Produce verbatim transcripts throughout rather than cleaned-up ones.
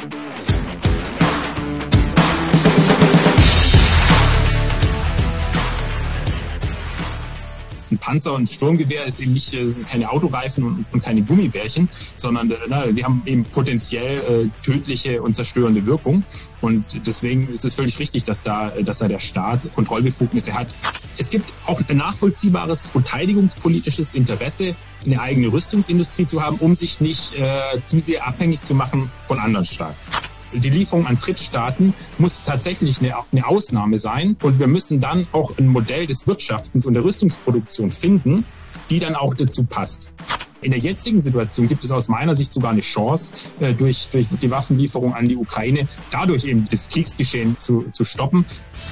Ein Panzer und ein Sturmgewehr ist eben nicht, ist keine Autoreifen und, und keine Gummibärchen, sondern na, die haben eben potenziell äh, tödliche und zerstörende Wirkung. Und deswegen ist es völlig richtig, dass da, dass da der Staat Kontrollbefugnisse hat. Es gibt auch ein nachvollziehbares verteidigungspolitisches Interesse, eine eigene Rüstungsindustrie zu haben, um sich nicht äh, zu sehr abhängig zu machen von anderen Staaten. Die Lieferung an Drittstaaten muss tatsächlich eine, eine Ausnahme sein. Und wir müssen dann auch ein Modell des Wirtschaftens und der Rüstungsproduktion finden, die dann auch dazu passt. In der jetzigen Situation gibt es aus meiner Sicht sogar eine Chance, äh, durch, durch die Waffenlieferung an die Ukraine, dadurch eben das Kriegsgeschehen zu, zu stoppen.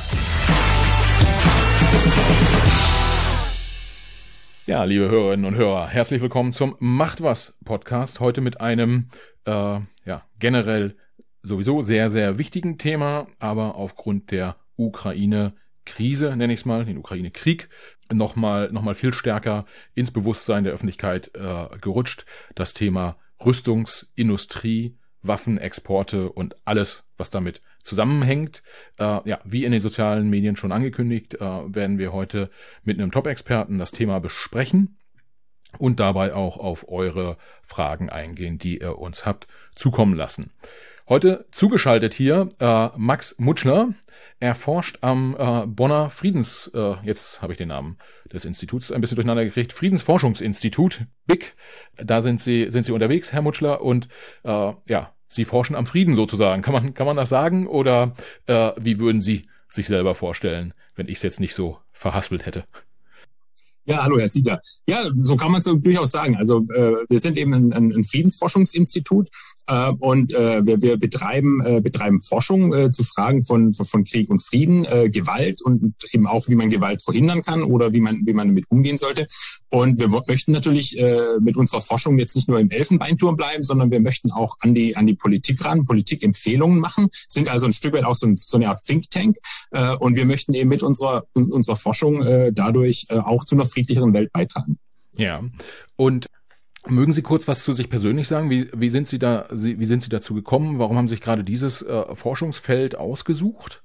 Ja, liebe Hörerinnen und Hörer, herzlich willkommen zum Macht was Podcast. Heute mit einem äh, ja generell sowieso sehr, sehr wichtigen Thema, aber aufgrund der Ukraine-Krise, nenne ich es mal, den Ukraine-Krieg, nochmal noch mal viel stärker ins Bewusstsein der Öffentlichkeit äh, gerutscht. Das Thema Rüstungsindustrie, Waffenexporte und alles, was damit zusammenhängt. Äh, ja, wie in den sozialen Medien schon angekündigt, äh, werden wir heute mit einem Top-Experten das Thema besprechen und dabei auch auf eure Fragen eingehen, die ihr uns habt zukommen lassen. Heute zugeschaltet hier äh, Max Mutschler. Er forscht am äh, Bonner Friedens, äh, jetzt habe ich den Namen des Instituts ein bisschen durcheinander gekriegt, Friedensforschungsinstitut, B I C. Da sind Sie sind Sie unterwegs, Herr Mutschler, und äh, ja, Sie forschen am Frieden sozusagen. Kann man kann man das sagen, oder äh, wie würden Sie sich selber vorstellen, wenn ich es jetzt nicht so verhaspelt hätte? Ja, hallo Herr Siegler. Ja, so kann man es durchaus sagen. Also äh, wir sind eben ein, ein Friedensforschungsinstitut äh, und äh, wir, wir betreiben äh, betreiben Forschung äh, zu Fragen von, von von Krieg und Frieden, äh, Gewalt und eben auch, wie man Gewalt verhindern kann oder wie man wie man damit umgehen sollte. Und wir möchten natürlich äh, mit unserer Forschung jetzt nicht nur im Elfenbeinturm bleiben, sondern wir möchten auch an die an die Politik ran, Politikempfehlungen machen, sind also ein Stück weit auch so, ein, so eine Art Think Tank äh, und wir möchten eben mit unserer unserer Forschung äh, dadurch äh, auch zu einer friedlicheren Welt beitragen. Ja, und mögen Sie kurz was zu sich persönlich sagen? Wie, wie sind Sie da, wie sind Sie dazu gekommen? Warum haben Sie sich gerade dieses äh, Forschungsfeld ausgesucht?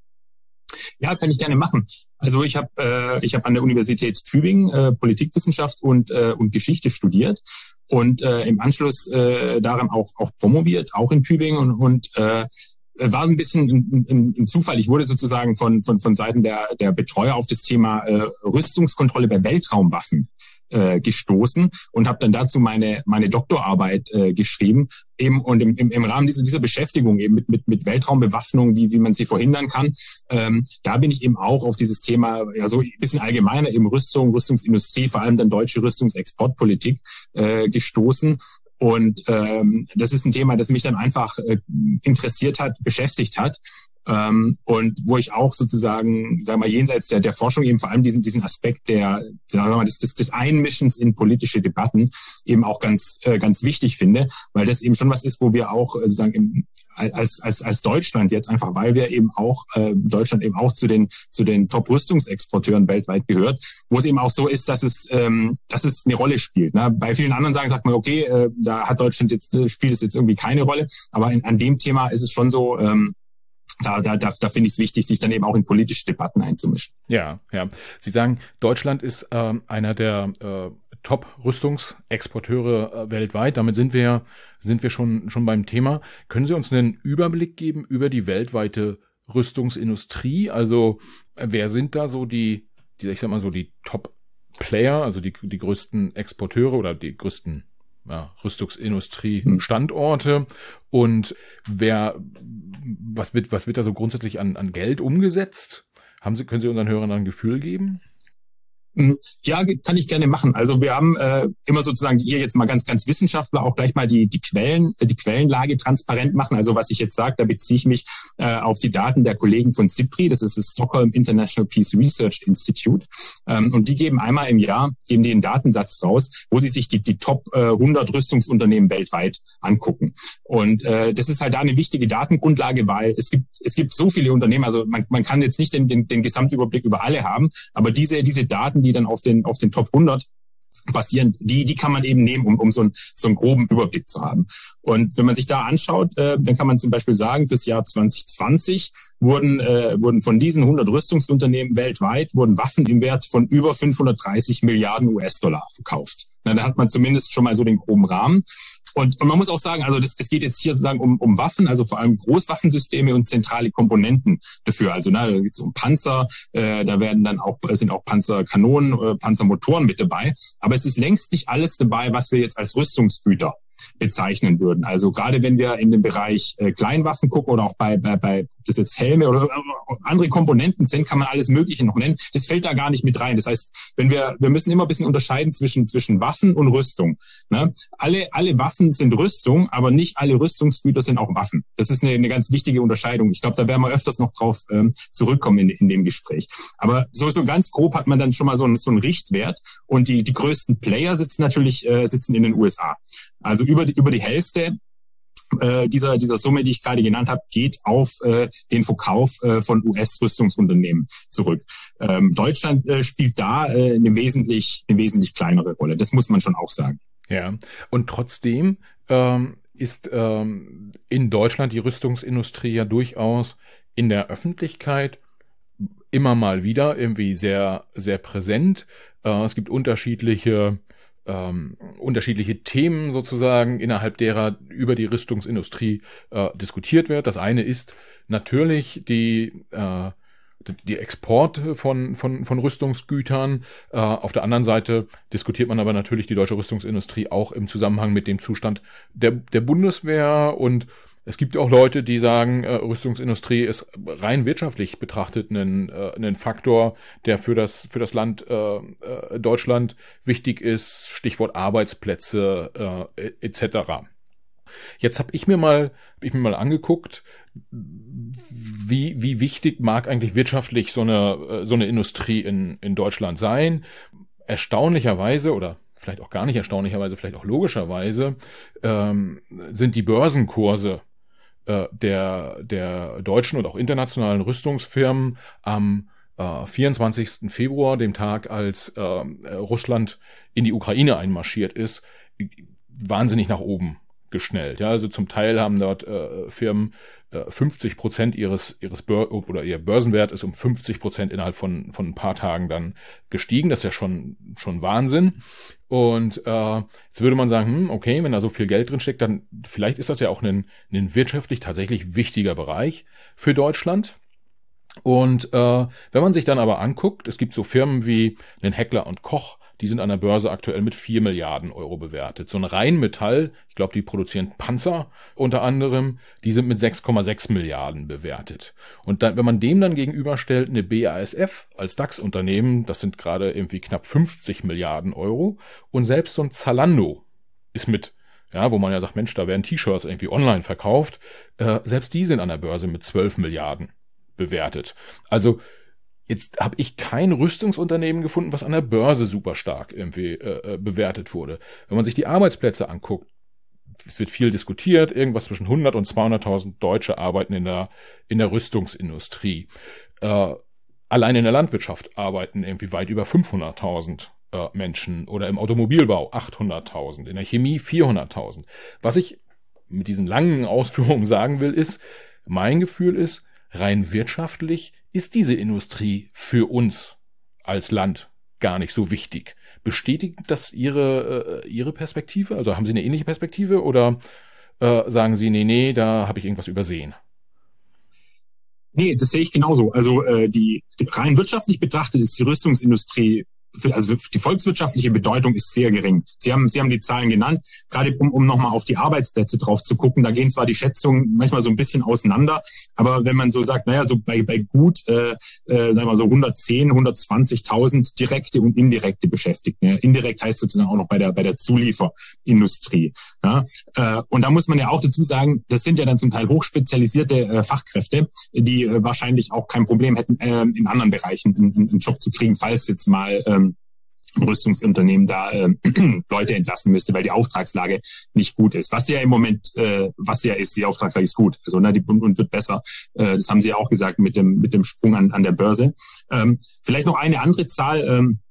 Ja, kann ich gerne machen. Also ich habe äh, ich habe an der Universität Tübingen äh, Politikwissenschaft und äh, und Geschichte studiert und äh, im Anschluss äh, daran auch auch promoviert, auch in Tübingen und, und äh, war ein bisschen ein, ein, ein Zufall. Ich wurde sozusagen von von von Seiten der der Betreuer auf das Thema äh, Rüstungskontrolle bei Weltraumwaffen äh, gestoßen und habe dann dazu meine meine Doktorarbeit äh, geschrieben. Eben und im, im, im Rahmen dieser dieser Beschäftigung eben mit mit mit Weltraumbewaffnung, wie wie man sie verhindern kann, ähm, da bin ich eben auch auf dieses Thema, ja so ein bisschen allgemeiner, eben Rüstung, Rüstungsindustrie, vor allem dann deutsche Rüstungsexportpolitik äh, gestoßen. Und ähm, das ist ein Thema, das mich dann einfach äh, interessiert hat, beschäftigt hat ähm, und wo ich auch sozusagen, sagen wir mal, jenseits der der Forschung eben vor allem diesen diesen Aspekt der, sagen wir mal, des, des, des Einmischens in politische Debatten eben auch ganz äh, ganz wichtig finde, weil das eben schon was ist, wo wir auch äh, sozusagen im, als als als Deutschland jetzt einfach, weil wir eben auch äh, Deutschland eben auch zu den zu den Top-Rüstungsexporteuren weltweit gehört, wo es eben auch so ist, dass es ähm, dass es eine Rolle spielt. Ne? Bei vielen anderen Sagen sagt man, okay, äh, da hat Deutschland jetzt äh, spielt es jetzt irgendwie keine Rolle, aber in, an dem Thema ist es schon so. Ähm, Da, da, da, da finde ich es wichtig, sich dann eben auch in politische Debatten einzumischen. Ja, ja. Sie sagen, Deutschland ist ähm, einer der äh, Top-Rüstungsexporteure äh, weltweit. Damit sind wir sind wir schon schon beim Thema. Können Sie uns einen Überblick geben über die weltweite Rüstungsindustrie? Also wer sind da so die, die ich sag mal so die Top-Player, also die die größten Exporteure oder die größten ja, Rüstungsindustrie-Standorte, und wer, was wird, was wird da so grundsätzlich an, an Geld umgesetzt? Haben Sie, können Sie unseren Hörern ein Gefühl geben? Ja, kann ich gerne machen. Also wir haben äh, immer sozusagen hier jetzt mal ganz, ganz Wissenschaftler auch gleich mal die die Quellen, die Quellenlage transparent machen. Also was ich jetzt sage, da beziehe ich mich äh, auf die Daten der Kollegen von SIPRI, das ist das Stockholm International Peace Research Institute, ähm, und die geben einmal im Jahr geben die einen Datensatz raus, wo sie sich die die Top äh, hundert Rüstungsunternehmen weltweit angucken. Und äh, das ist halt da eine wichtige Datengrundlage, weil es gibt es gibt so viele Unternehmen. Also man man kann jetzt nicht den den, den Gesamtüberblick über alle haben, aber diese diese Daten, die dann auf den auf den Top hundert passieren, die die kann man eben nehmen, um um so einen so einen groben Überblick zu haben. Und wenn man sich da anschaut, äh, dann kann man zum Beispiel sagen, fürs Jahr zwanzig zwanzig wurden äh, wurden von diesen hundert Rüstungsunternehmen weltweit wurden Waffen im Wert von über fünfhundertdreißig Milliarden U S-Dollar verkauft. Na, da hat man zumindest schon mal so den groben Rahmen. Und, und man muss auch sagen, also das, es geht jetzt hier sozusagen um, um Waffen, also vor allem Großwaffensysteme und zentrale Komponenten dafür. Also na, da geht es um Panzer, äh, da werden dann auch sind auch Panzerkanonen, äh, Panzermotoren mit dabei. Aber es ist längst nicht alles dabei, was wir jetzt als Rüstungsgüter bezeichnen würden. Also gerade wenn wir in den Bereich äh, Kleinwaffen gucken oder auch bei, bei, bei das jetzt Helme oder äh, andere Komponenten sind, kann man alles Mögliche noch nennen. Das fällt da gar nicht mit rein. Das heißt, wenn wir wir müssen immer ein bisschen unterscheiden zwischen zwischen Waffen und Rüstung. Ne? Alle alle Waffen sind Rüstung, aber nicht alle Rüstungsgüter sind auch Waffen. Das ist eine, eine ganz wichtige Unterscheidung. Ich glaube, da werden wir öfters noch drauf ähm, zurückkommen in, in dem Gespräch. Aber so so ganz grob hat man dann schon mal so einen so einen Richtwert. Und die die größten Player sitzen natürlich äh, sitzen in den U S A. Also über die, über die Hälfte äh, dieser dieser Summe, die ich gerade genannt habe, geht auf äh, den Verkauf äh, von U S-Rüstungsunternehmen zurück. Ähm, Deutschland äh, spielt da äh, eine wesentlich eine wesentlich kleinere Rolle. Das muss man schon auch sagen. Ja, und trotzdem ähm, ist ähm, in Deutschland die Rüstungsindustrie ja durchaus in der Öffentlichkeit immer mal wieder irgendwie sehr sehr präsent. Äh, es gibt unterschiedliche Ähm, unterschiedliche Themen sozusagen, innerhalb derer über die Rüstungsindustrie äh, diskutiert wird. Das eine ist natürlich die äh, die Exporte von von von Rüstungsgütern. Äh, auf der anderen Seite diskutiert man aber natürlich die deutsche Rüstungsindustrie auch im Zusammenhang mit dem Zustand der der Bundeswehr, und es gibt auch Leute, die sagen, äh, Rüstungsindustrie ist rein wirtschaftlich betrachtet ein, äh, ein Faktor, der für das für das Land äh, äh, Deutschland wichtig ist. Stichwort Arbeitsplätze äh, et cetera. Jetzt habe ich mir mal hab ich mir mal angeguckt, wie wie wichtig mag eigentlich wirtschaftlich so eine so eine Industrie in in Deutschland sein. Erstaunlicherweise oder vielleicht auch gar nicht erstaunlicherweise, vielleicht auch logischerweise ähm, sind die Börsenkurse der der deutschen und auch internationalen Rüstungsfirmen am äh, vierundzwanzigsten Februar, dem Tag, als äh, Russland in die Ukraine einmarschiert ist, wahnsinnig nach oben geschnellt. Ja, also zum Teil haben dort äh, Firmen äh, fünfzig Prozent ihres ihres Bör- oder ihr Börsenwert ist um fünfzig Prozent innerhalb von von ein paar Tagen dann gestiegen. Das ist ja schon schon Wahnsinn. Und äh, jetzt würde man sagen, hm, okay, wenn da so viel Geld drin steckt, dann vielleicht ist das ja auch ein, ein wirtschaftlich tatsächlich wichtiger Bereich für Deutschland. Und äh, wenn man sich dann aber anguckt, es gibt so Firmen wie den Heckler und Koch, die sind an der Börse aktuell mit vier Milliarden Euro bewertet. So ein Rheinmetall, ich glaube, die produzieren Panzer unter anderem, die sind mit sechs Komma sechs Milliarden bewertet. Und dann, wenn man dem dann gegenüberstellt, eine B A S F als DAX-Unternehmen, das sind gerade irgendwie knapp fünfzig Milliarden Euro. Und selbst so ein Zalando ist mit, ja, wo man ja sagt, Mensch, da werden T-Shirts irgendwie online verkauft, äh, selbst die sind an der Börse mit zwölf Milliarden bewertet. Also jetzt habe ich kein Rüstungsunternehmen gefunden, was an der Börse super stark irgendwie äh, bewertet wurde. Wenn man sich die Arbeitsplätze anguckt, es wird viel diskutiert, irgendwas zwischen hundert und zweihunderttausend Deutsche arbeiten in der in der Rüstungsindustrie. Äh, allein in der Landwirtschaft arbeiten irgendwie weit über fünfhunderttausend äh, Menschen, oder im Automobilbau achthunderttausend, in der Chemie vierhunderttausend. Was ich mit diesen langen Ausführungen sagen will, ist, mein Gefühl ist, rein wirtschaftlich ist diese Industrie für uns als Land gar nicht so wichtig. Bestätigt das Ihre, äh, Ihre Perspektive? Also haben Sie eine ähnliche Perspektive, oder äh, sagen Sie, nee, nee, da habe ich irgendwas übersehen? Nee, das sehe ich genauso. Also äh, die, die rein wirtschaftlich betrachtet ist die Rüstungsindustrie, also die volkswirtschaftliche Bedeutung ist sehr gering. Sie haben, Sie haben die Zahlen genannt, gerade um, um nochmal auf die Arbeitsplätze drauf zu gucken. Da gehen zwar die Schätzungen manchmal so ein bisschen auseinander, aber wenn man so sagt, naja, so bei, bei gut, äh, äh, sagen wir mal so hundertzehn, hundertzwanzigtausend direkte und indirekte Beschäftigte. Ja, indirekt heißt sozusagen auch noch bei der, bei der Zulieferindustrie. Ja, äh, und da muss man ja auch dazu sagen, das sind ja dann zum Teil hochspezialisierte äh, Fachkräfte, die äh, wahrscheinlich auch kein Problem hätten, äh, in anderen Bereichen einen, einen Job zu kriegen, falls jetzt mal äh, Rüstungsunternehmen da äh, Leute entlassen müsste, weil die Auftragslage nicht gut ist. Was ja im Moment, äh, was ja ist, die Auftragslage ist gut. Also ne, die und wird besser. Äh, das haben Sie ja auch gesagt mit dem mit dem Sprung an an der Börse. Ähm, vielleicht noch eine andere Zahl. Ähm,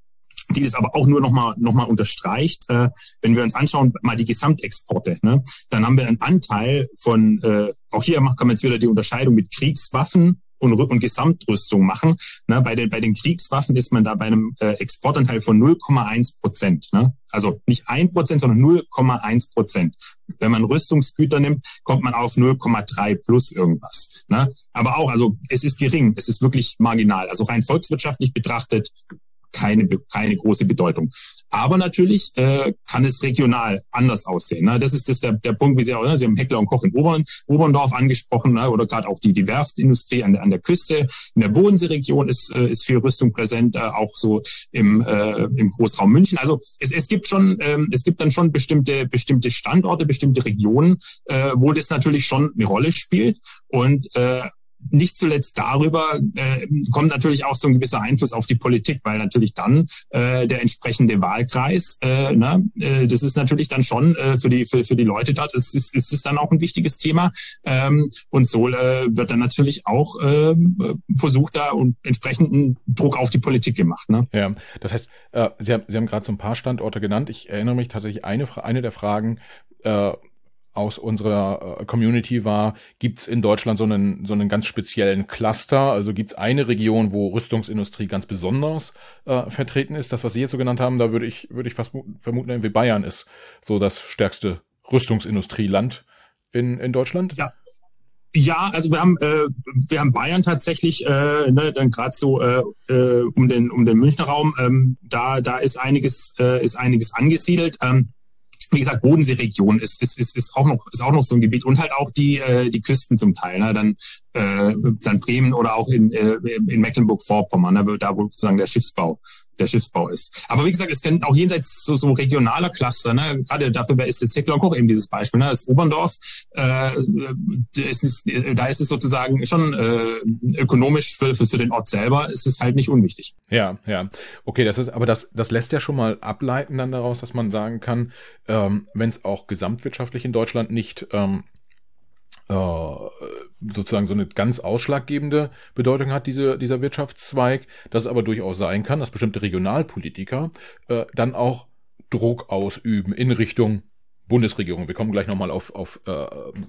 die das aber auch nur nochmal noch mal unterstreicht. Äh, wenn wir uns anschauen, mal die Gesamtexporte, ne, dann haben wir einen Anteil von, äh, auch hier kann man jetzt wieder die Unterscheidung mit Kriegswaffen und, und Gesamtrüstung machen. Ne, bei den bei den Kriegswaffen ist man da bei einem äh, Exportanteil von null Komma eins Prozent. Ne? Also nicht ein Prozent, sondern null Komma eins Prozent. Wenn man Rüstungsgüter nimmt, kommt man auf null Komma drei plus irgendwas. Ne? Aber auch, also es ist gering, es ist wirklich marginal. Also rein volkswirtschaftlich betrachtet keine keine große Bedeutung. Aber natürlich äh, kann es regional anders aussehen. Ne? Das ist das der, der Punkt, wie Sie auch, ne? Sie haben Heckler und Koch in Obern, Oberndorf angesprochen, ne? Oder gerade auch die, die Werftindustrie an der, an der Küste. In der Bodenseeregion ist, äh, ist viel Rüstung präsent, äh, auch so im, äh, im Großraum München. Also es, es gibt schon, ähm, es gibt dann schon bestimmte, bestimmte Standorte, bestimmte Regionen, äh, wo das natürlich schon eine Rolle spielt. Und äh, nicht zuletzt darüber äh, kommt natürlich auch so ein gewisser Einfluss auf die Politik, weil natürlich dann äh, der entsprechende Wahlkreis, äh, ne, äh, das ist natürlich dann schon äh, für die für, für die Leute dort, ist, ist, ist es dann auch ein wichtiges Thema. Ähm, und so äh, wird dann natürlich auch äh, versucht, da und entsprechenden Druck auf die Politik gemacht. Ne? Ja, das heißt, äh, Sie haben, Sie haben gerade so ein paar Standorte genannt. Ich erinnere mich tatsächlich, eine, eine der Fragen äh, aus unserer Community war, gibt's in Deutschland so einen so einen ganz speziellen Cluster? Also gibt's eine Region, wo Rüstungsindustrie ganz besonders äh, vertreten ist? Das, was Sie jetzt so genannt haben, da würde ich würde ich fast vermuten, irgendwie Bayern ist so das stärkste Rüstungsindustrieland in in Deutschland. Ja. Ja, also wir haben äh, wir haben Bayern tatsächlich äh, ne, dann gerade so äh, äh, um den um den Münchner Raum, ähm, da da ist einiges äh, ist einiges angesiedelt. Ähm, Wie gesagt, Bodenseeregion ist, ist, ist, ist auch noch, ist auch noch so ein Gebiet und halt auch die, äh, die Küsten zum Teil, ne? Dann, äh, dann Bremen oder auch in, äh, in Mecklenburg-Vorpommern, ne? Da wo sozusagen der Schiffsbau, der Schiffsbau ist. Aber wie gesagt, es kennt auch jenseits so, so regionaler Cluster, ne? Gerade dafür ist jetzt Heckler und Koch eben dieses Beispiel, ne? Das Oberndorf, äh, ist, ist, da ist es sozusagen schon äh, ökonomisch für, für, für den Ort selber ist es halt nicht unwichtig. Ja, ja. Okay, das ist, aber das, das lässt ja schon mal ableiten dann daraus, dass man sagen kann, ähm, wenn es auch gesamtwirtschaftlich in Deutschland nicht ähm, äh, sozusagen so eine ganz ausschlaggebende Bedeutung hat, diese, dieser Wirtschaftszweig, dass es aber durchaus sein kann, dass bestimmte Regionalpolitiker äh, dann auch Druck ausüben in Richtung Bundesregierung. Wir kommen gleich nochmal auf, auf äh,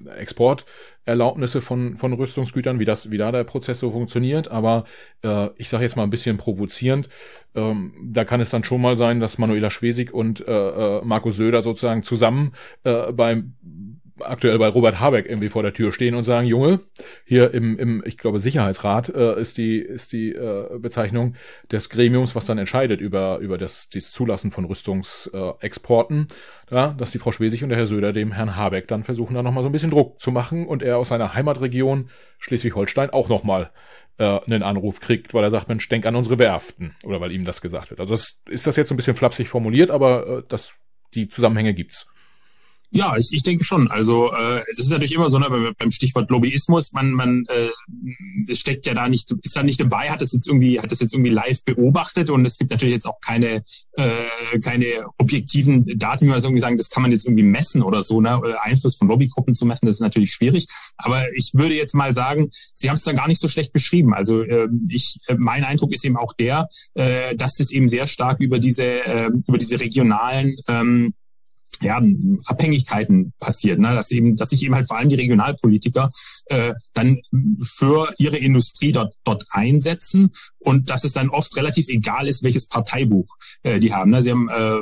Exporterlaubnisse von, von Rüstungsgütern, wie das, wie da der Prozess so funktioniert. Aber äh, ich sage jetzt mal ein bisschen provozierend, ähm, da kann es dann schon mal sein, dass Manuela Schwesig und äh, äh, Markus Söder sozusagen zusammen äh, beim aktuell bei Robert Habeck irgendwie vor der Tür stehen und sagen, Junge, hier im, im ich glaube, Sicherheitsrat äh, ist die ist die äh, Bezeichnung des Gremiums, was dann entscheidet über über das, das Zulassen von Rüstungsexporten, äh, ja, dass die Frau Schwesig und der Herr Söder dem Herrn Habeck dann versuchen, da nochmal so ein bisschen Druck zu machen und er aus seiner Heimatregion Schleswig-Holstein auch nochmal äh, einen Anruf kriegt, weil er sagt, Mensch, denk an unsere Werften, oder weil ihm das gesagt wird. Also das, ist das jetzt so ein bisschen flapsig formuliert, aber äh, das die Zusammenhänge gibt's. Ja, ich, ich denke schon. Also äh, es ist natürlich immer so, ne, beim Stichwort Lobbyismus, man man äh, steckt ja da nicht, ist da nicht dabei, hat das jetzt irgendwie, hat das jetzt irgendwie live beobachtet und es gibt natürlich jetzt auch keine äh, keine objektiven Daten, wie man so irgendwie sagen, das kann man jetzt irgendwie messen oder so, ne, Einfluss von Lobbygruppen zu messen, das ist natürlich schwierig. Aber ich würde jetzt mal sagen, Sie haben es dann gar nicht so schlecht beschrieben. Also äh, ich, äh, mein Eindruck ist eben auch der, äh, dass es eben sehr stark über diese äh, über diese regionalen ähm, ja, Abhängigkeiten passiert, ne? Dass eben, dass sich eben halt vor allem die Regionalpolitiker äh, dann für ihre Industrie dort dort einsetzen und dass es dann oft relativ egal ist, welches Parteibuch äh, die haben. Ne? Sie haben äh,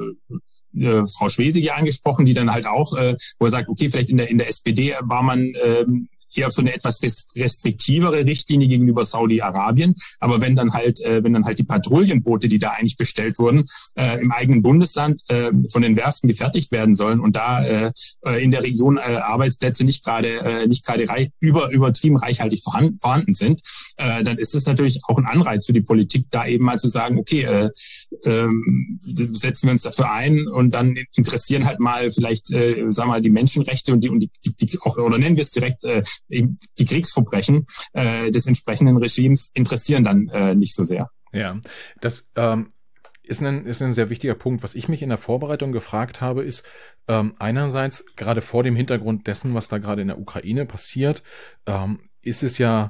äh, äh, Frau Schwesig ja angesprochen, die dann halt auch, äh, wo er sagt, okay, vielleicht in der in der S P D war man äh, eher für eine etwas restriktivere Richtlinie gegenüber Saudi-Arabien. Aber wenn dann halt, äh, wenn dann halt die Patrouillenboote, die da eigentlich bestellt wurden, äh, im eigenen Bundesland äh, von den Werften gefertigt werden sollen und da äh, in der Region äh, Arbeitsplätze nicht gerade äh, nicht gerade reich, über übertrieben reichhaltig vorhanden, vorhanden sind, äh, dann ist es natürlich auch ein Anreiz für die Politik, da eben mal zu sagen, okay, äh, äh, setzen wir uns dafür ein und dann interessieren halt mal vielleicht, äh, sagen wir mal, die Menschenrechte und die und die, die, die auch, oder nennen wir es direkt, äh, die Kriegsverbrechen äh, des entsprechenden Regimes interessieren dann äh, nicht so sehr. Ja, das ähm, ist ein, ist ein sehr wichtiger Punkt. Was ich mich in der Vorbereitung gefragt habe, ist ähm, einerseits gerade vor dem Hintergrund dessen, was da gerade in der Ukraine passiert, ähm, ist es ja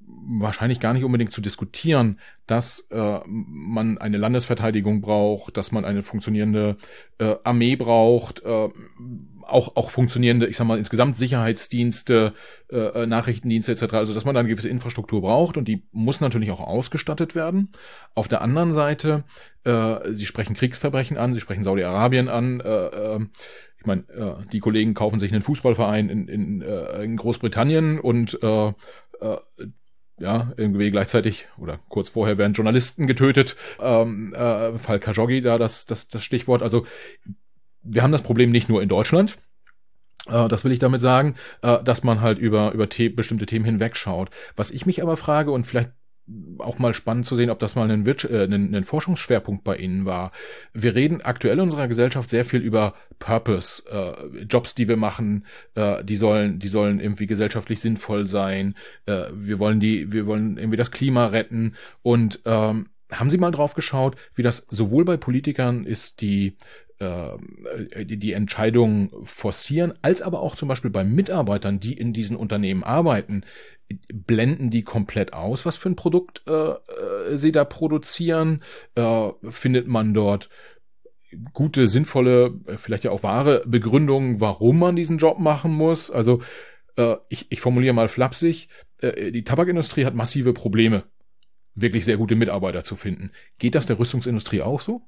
wahrscheinlich gar nicht unbedingt zu diskutieren, dass äh, man eine Landesverteidigung braucht, dass man eine funktionierende äh, Armee braucht, äh, auch auch funktionierende, ich sag mal, insgesamt Sicherheitsdienste, äh, Nachrichtendienste et cetera. Also dass man da eine gewisse Infrastruktur braucht und die muss natürlich auch ausgestattet werden. Auf der anderen Seite, äh, Sie sprechen Kriegsverbrechen an, Sie sprechen Saudi-Arabien an. Äh, äh, ich meine, äh, die Kollegen kaufen sich einen Fußballverein in, in, äh, in Großbritannien und äh, äh, ja, irgendwie gleichzeitig oder kurz vorher werden Journalisten getötet. Ähm, äh, Fall Khashoggi, da das, das, das Stichwort. Also wir haben das Problem nicht nur in Deutschland. Äh, das will ich damit sagen, äh, dass man halt über, über The- bestimmte Themen hinwegschaut. Was ich mich aber frage und vielleicht auch mal spannend zu sehen, ob das mal ein, Wir- äh, ein, ein Forschungsschwerpunkt bei Ihnen war. Wir reden aktuell in unserer Gesellschaft sehr viel über Purpose, äh, Jobs, die wir machen, äh, die sollen, die sollen irgendwie gesellschaftlich sinnvoll sein. Äh, wir wollen die, wir wollen irgendwie das Klima retten. Und ähm, haben Sie mal drauf geschaut, wie das sowohl bei Politikern ist, die die, die Entscheidungen forcieren, als aber auch zum Beispiel bei Mitarbeitern, die in diesen Unternehmen arbeiten, blenden die komplett aus, was für ein Produkt äh, sie da produzieren? Äh, findet man dort gute, sinnvolle, vielleicht ja auch wahre Begründungen, warum man diesen Job machen muss? Also äh, ich, ich formuliere mal flapsig, äh, die Tabakindustrie hat massive Probleme, wirklich sehr gute Mitarbeiter zu finden. Geht das der Rüstungsindustrie auch so?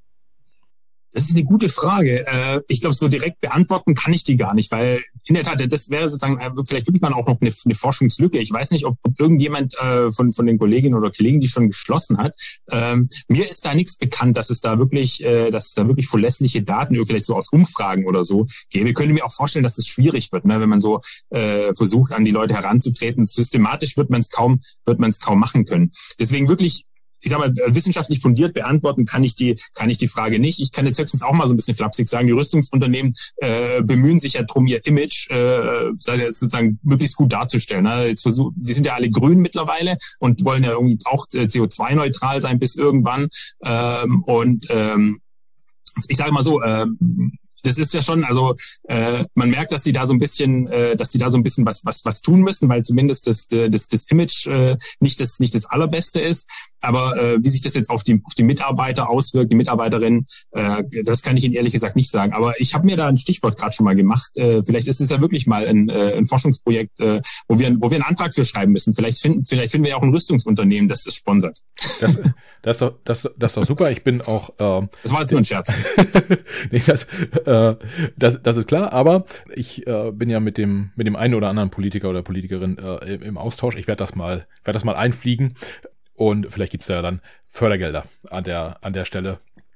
Das ist eine gute Frage. Ich glaube, so direkt beantworten kann ich die gar nicht, weil in der Tat, das wäre sozusagen vielleicht wirklich mal auch noch eine, eine Forschungslücke. Ich weiß nicht, ob, ob irgendjemand äh, von, von den Kolleginnen oder Kollegen die schon geschlossen hat. Ähm, mir ist da nichts bekannt, dass es da wirklich, äh, dass es da wirklich verlässliche Daten, vielleicht so aus Umfragen oder so gäbe. Ich könnte mir auch vorstellen, dass das schwierig wird, ne, wenn man so äh, versucht, an die Leute heranzutreten. Systematisch wird man es kaum, wird man es kaum machen können. Deswegen wirklich, ich sag mal, wissenschaftlich fundiert beantworten kann ich die, kann ich die Frage nicht. Ich kann jetzt höchstens auch mal so ein bisschen flapsig sagen, die Rüstungsunternehmen äh, bemühen sich ja drum, ihr Image äh, sozusagen möglichst gut darzustellen. Ne? Jetzt versuch, die sind ja alle grün mittlerweile und wollen ja irgendwie auch C O zwei neutral sein bis irgendwann. Ähm, und ähm, ich sage mal so, ähm, das ist ja schon, also äh, man merkt, dass die da so ein bisschen, äh, dass die da so ein bisschen was was was tun müssen, weil zumindest das das das Image äh, nicht das nicht das allerbeste ist. Aber äh, wie sich das jetzt auf die auf die Mitarbeiter auswirkt, die Mitarbeiterinnen, äh, das kann ich Ihnen ehrlich gesagt nicht sagen. Aber ich habe mir da ein Stichwort gerade schon mal gemacht. Äh, vielleicht ist es ja wirklich mal ein, äh, ein Forschungsprojekt, äh, wo wir wo wir einen Antrag für schreiben müssen. Vielleicht finden vielleicht finden wir ja auch ein Rüstungsunternehmen, das das sponsert. Das das ist doch, das das ist doch super. Ich bin auch. Ähm, das war jetzt nur ein Scherz. nee, das, äh, das das ist klar. Aber ich äh, bin ja mit dem mit dem einen oder anderen Politiker oder Politikerin äh, im, im Austausch. Ich werde das mal werde das mal einfliegen. Und vielleicht gibt's ja dann Fördergelder an der an der Stelle.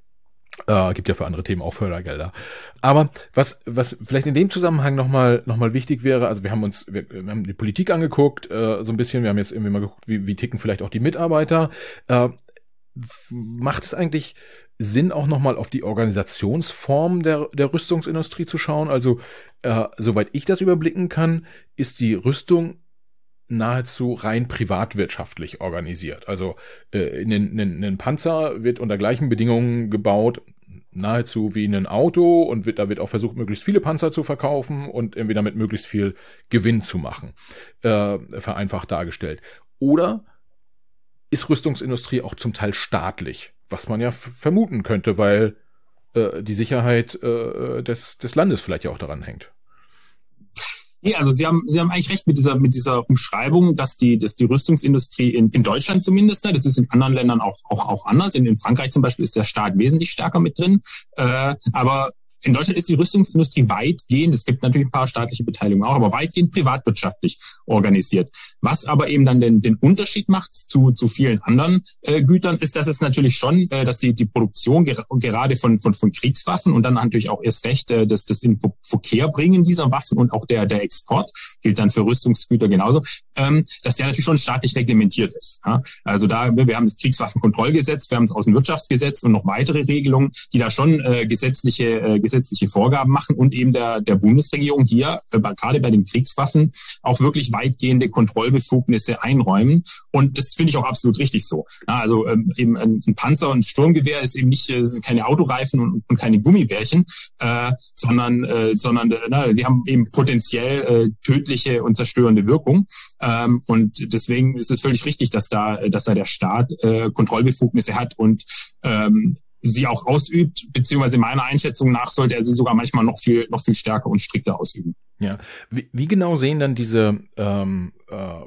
Äh, gibt ja für andere Themen auch Fördergelder. Aber was was vielleicht in dem Zusammenhang nochmal noch mal wichtig wäre, also wir haben uns wir, wir haben die Politik angeguckt, äh, so ein bisschen. Wir haben jetzt irgendwie mal geguckt, wie, wie ticken vielleicht auch die Mitarbeiter. Äh, macht es eigentlich Sinn, auch nochmal auf die Organisationsform der der Rüstungsindustrie zu schauen? Also äh, soweit ich das überblicken kann, ist die Rüstung nahezu rein privatwirtschaftlich organisiert. Also äh, ein, ein, ein Panzer wird unter gleichen Bedingungen gebaut, nahezu wie ein Auto, und wird, da wird auch versucht, möglichst viele Panzer zu verkaufen und irgendwie damit möglichst viel Gewinn zu machen, äh, vereinfacht dargestellt. Oder ist Rüstungsindustrie auch zum Teil staatlich, was man ja f- vermuten könnte, weil äh, die Sicherheit äh, des, des Landes vielleicht ja auch daran hängt. Nee, also Sie haben, Sie haben eigentlich recht mit dieser, mit dieser Umschreibung, dass die, dass die Rüstungsindustrie in, in Deutschland zumindest, ne, das ist in anderen Ländern auch, auch, auch anders. In, in Frankreich zum Beispiel ist der Staat wesentlich stärker mit drin. Äh, aber in Deutschland ist die Rüstungsindustrie weitgehend, es gibt natürlich ein paar staatliche Beteiligungen auch, aber weitgehend privatwirtschaftlich organisiert. Was aber eben dann den, den Unterschied macht zu, zu vielen anderen äh, Gütern, ist, dass es natürlich schon, äh, dass die, die Produktion ger- gerade von, von, von Kriegswaffen und dann natürlich auch erst recht äh, das, das in Verkehr bringen dieser Waffen und auch der, der Export, gilt dann für Rüstungsgüter genauso, ähm, dass der natürlich schon staatlich reglementiert ist. Ja? Also da, wir haben das Kriegswaffenkontrollgesetz, wir haben das Außenwirtschaftsgesetz und noch weitere Regelungen, die da schon äh, gesetzliche, äh, gesetzliche gesetzliche Vorgaben machen und eben der, der Bundesregierung hier, äh, gerade bei den Kriegswaffen, auch wirklich weitgehende Kontrollbefugnisse einräumen. Und das finde ich auch absolut richtig so. Ja, also ähm, eben ein, ein Panzer und ein Sturmgewehr ist eben nicht, äh, sind keine Autoreifen und, und keine Gummibärchen, äh, sondern, äh, sondern äh, na, die haben eben potenziell äh, tödliche und zerstörende Wirkung. Ähm, und deswegen ist es völlig richtig, dass da, dass da der Staat äh, Kontrollbefugnisse hat und ähm, sie auch ausübt, beziehungsweise meiner Einschätzung nach sollte er sie sogar manchmal noch viel, noch viel stärker und strikter ausüben. Ja, wie, wie genau sehen dann diese ähm, äh,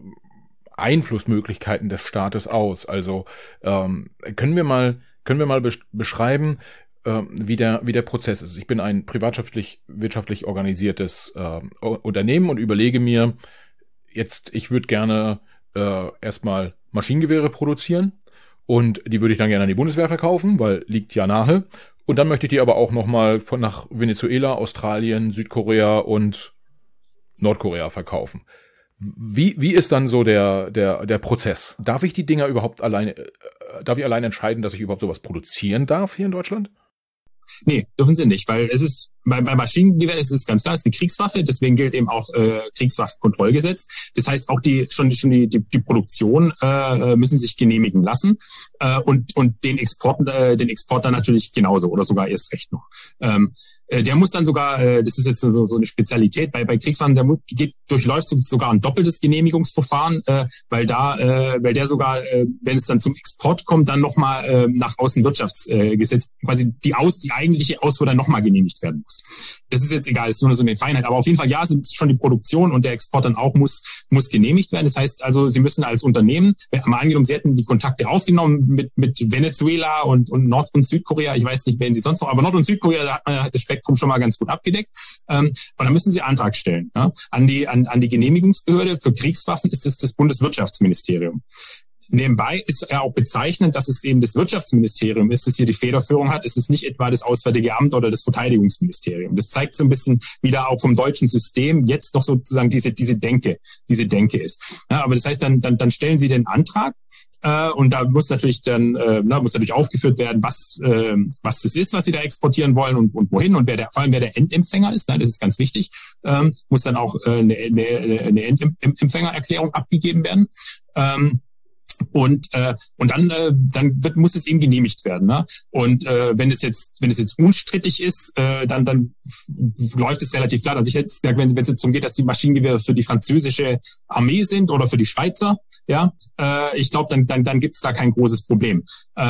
Einflussmöglichkeiten des Staates aus? Also ähm, können wir mal, können wir mal besch- beschreiben, äh, wie der, wie der Prozess ist? Ich bin ein privatwirtschaftlich wirtschaftlich organisiertes äh, Unternehmen und überlege mir jetzt, ich würde gerne äh, erstmal Maschinengewehre produzieren. Und die würde ich dann gerne an die Bundeswehr verkaufen, weil liegt ja nahe. Und dann möchte ich die aber auch nochmal von nach Venezuela, Australien, Südkorea und Nordkorea verkaufen. Wie, wie ist dann so der, der, der Prozess? Darf ich die Dinger überhaupt alleine, äh, darf ich alleine entscheiden, dass ich überhaupt sowas produzieren darf hier in Deutschland? Nee, dürfen sie nicht, weil es ist, bei, bei Maschinengewehr ist es ganz klar, es ist eine Kriegswaffe, deswegen gilt eben auch äh, Kriegswaffenkontrollgesetz. Das heißt, auch die schon, schon die, die, die Produktion äh, müssen sich genehmigen lassen äh, und, und den Export, äh, den Export dann natürlich genauso oder sogar erst recht noch. Ähm, äh, der muss dann sogar, äh, das ist jetzt so, so eine Spezialität, bei, bei Kriegswaffen, der geht, durchläuft sogar ein doppeltes Genehmigungsverfahren, äh, weil da, äh, weil der sogar, äh, wenn es dann zum Export kommt, dann nochmal äh, nach Außenwirtschaftsgesetz äh, quasi die aus, die eigentliche Ausfuhr dann nochmal genehmigt werden muss. Das ist jetzt egal, ist nur so eine Feinheit. Aber auf jeden Fall, ja, sind schon die Produktion und der Export dann auch muss, muss genehmigt werden. Das heißt also, Sie müssen als Unternehmen, mal angenommen, Sie hätten die Kontakte aufgenommen mit, mit Venezuela und, und Nord- und Südkorea. Ich weiß nicht, wen Sie sonst noch, aber Nord- und Südkorea, da hat man hat das Spektrum schon mal ganz gut abgedeckt. Ähm, und dann müssen Sie Antrag stellen, ja, an die, an, an die Genehmigungsbehörde. Für Kriegswaffen ist es das Bundeswirtschaftsministerium. Nebenbei ist ja auch bezeichnend, dass es eben das Wirtschaftsministerium ist, das hier die Federführung hat. Es ist nicht etwa das Auswärtige Amt oder das Verteidigungsministerium. Das zeigt so ein bisschen, wie da auch vom deutschen System jetzt noch sozusagen diese, diese Denke, diese Denke ist. Ja, aber das heißt, dann, dann, dann stellen Sie den Antrag. Äh, und da muss natürlich dann äh, na, muss natürlich aufgeführt werden, was äh, was das ist, was sie da exportieren wollen und, und wohin und wer der vor allem wer der Endempfänger ist. Nein, das ist ganz wichtig. Ähm, muss dann auch äh, eine, eine, eine Endempfängererklärung abgegeben werden. Ähm, Und äh, und dann äh, dann wird muss es eben genehmigt werden, ne? Und äh, wenn es jetzt wenn es jetzt unstrittig ist, äh, dann dann läuft es relativ klar. Also ich hätte gesagt, wenn wenn es jetzt darum geht, dass die Maschinengewehre für die französische Armee sind oder für die Schweizer, ja, äh, ich glaube, dann dann dann gibt's da kein großes Problem.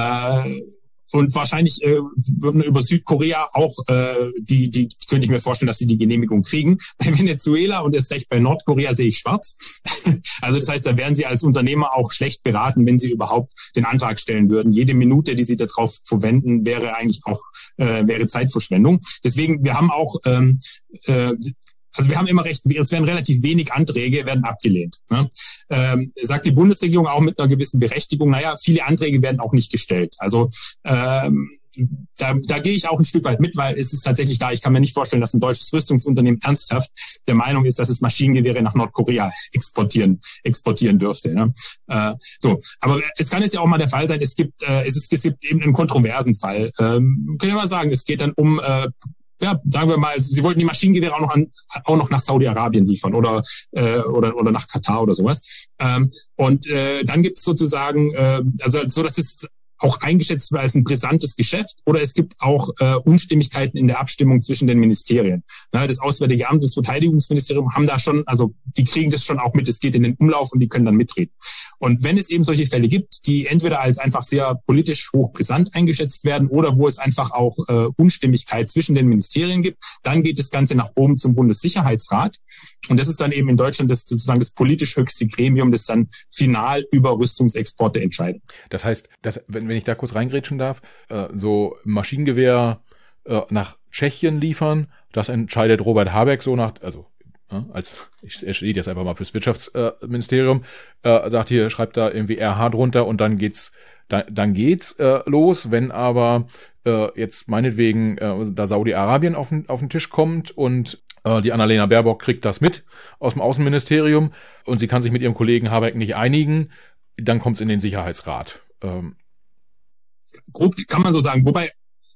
Äh, Und wahrscheinlich äh, würden über Südkorea auch, äh, die, die könnte ich mir vorstellen, dass sie die Genehmigung kriegen. Bei Venezuela und erst recht bei Nordkorea sehe ich schwarz. Also das heißt, da wären sie als Unternehmer auch schlecht beraten, wenn sie überhaupt den Antrag stellen würden. Jede Minute, die sie darauf verwenden, wäre eigentlich auch äh, wäre Zeitverschwendung. Deswegen, wir haben auch ähm, äh, Also wir haben immer recht, es werden relativ wenig Anträge, werden abgelehnt. Ne? Ähm, sagt die Bundesregierung auch mit einer gewissen Berechtigung, naja, viele Anträge werden auch nicht gestellt. Also ähm, da, da gehe ich auch ein Stück weit mit, weil es ist tatsächlich da, ich kann mir nicht vorstellen, dass ein deutsches Rüstungsunternehmen ernsthaft der Meinung ist, dass es Maschinengewehre nach Nordkorea exportieren exportieren dürfte. Ne? Äh, so, aber es kann jetzt ja auch mal der Fall sein, es gibt, äh, es, ist, es gibt eben einen kontroversen Fall. Ähm, können wir mal sagen, es geht dann um äh, ja, sagen wir mal, sie wollten die Maschinengewehre auch noch an, auch noch nach Saudi-Arabien liefern oder äh, oder oder nach Katar oder sowas. Ähm, und äh, dann gibt es sozusagen, äh, also so, dass es auch eingeschätzt wird als ein brisantes Geschäft, oder es gibt auch äh, Unstimmigkeiten in der Abstimmung zwischen den Ministerien. Na, das Auswärtige Amt, das Verteidigungsministerium haben da schon, also die kriegen das schon auch mit, es geht in den Umlauf und die können dann mitreden. Und wenn es eben solche Fälle gibt, die entweder als einfach sehr politisch hochbrisant eingeschätzt werden oder wo es einfach auch äh, Unstimmigkeit zwischen den Ministerien gibt, dann geht das Ganze nach oben zum Bundessicherheitsrat. Und das ist dann eben in Deutschland das sozusagen das politisch höchste Gremium, das dann final über Rüstungsexporte entscheidet. Das heißt, dass, wenn wenn ich da kurz reingrätschen darf, äh, so Maschinengewehr äh, nach Tschechien liefern, das entscheidet Robert Habeck so nach, also äh, als, ich, er steht jetzt einfach mal fürs Wirtschaftsministerium, äh, äh, sagt hier, schreibt da irgendwie R H drunter und dann geht's, dann, dann geht's äh, los. Wenn aber äh, jetzt meinetwegen äh, da Saudi-Arabien auf den, auf den Tisch kommt und äh, die Annalena Baerbock kriegt das mit aus dem Außenministerium und sie kann sich mit ihrem Kollegen Habeck nicht einigen, dann kommt's in den Sicherheitsrat. Ähm, Grob kann man so sagen, wobei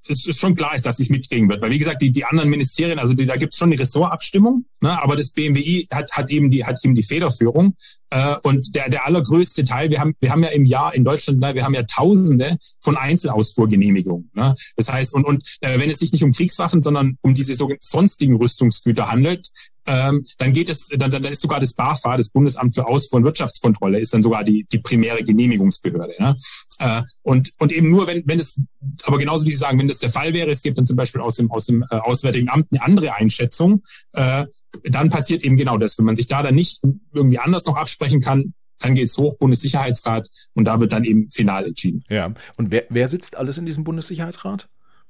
es ist schon klar ist, dass es mitkriegen wird. Weil wie gesagt, die, die anderen Ministerien, also die, da gibt es schon eine Ressortabstimmung, ne, aber das B M W I hat, hat eben die, hat eben die Federführung. Äh, und der, der allergrößte Teil, wir haben, wir haben ja im Jahr in Deutschland, ne, wir haben ja Tausende von Einzelausfuhrgenehmigungen. Ne? Das heißt, und, und äh, wenn es sich nicht um Kriegswaffen, sondern um diese sogenannten sonstigen Rüstungsgüter handelt, ähm, dann geht es, dann, dann ist sogar das BAFA, das Bundesamt für Ausfuhr- und Wirtschaftskontrolle, ist dann sogar die, die primäre Genehmigungsbehörde. Ne? Äh, und, und eben nur, wenn, wenn es, aber genauso wie Sie sagen, wenn das der Fall wäre, es gibt dann zum Beispiel aus dem, aus dem äh, Auswärtigen Amt eine andere Einschätzung, äh, dann passiert eben genau das. Wenn man sich da dann nicht irgendwie anders noch absprechen kann, dann geht's hoch, Bundessicherheitsrat, und da wird dann eben final entschieden. Ja, und wer, wer sitzt alles in diesem Bundessicherheitsrat?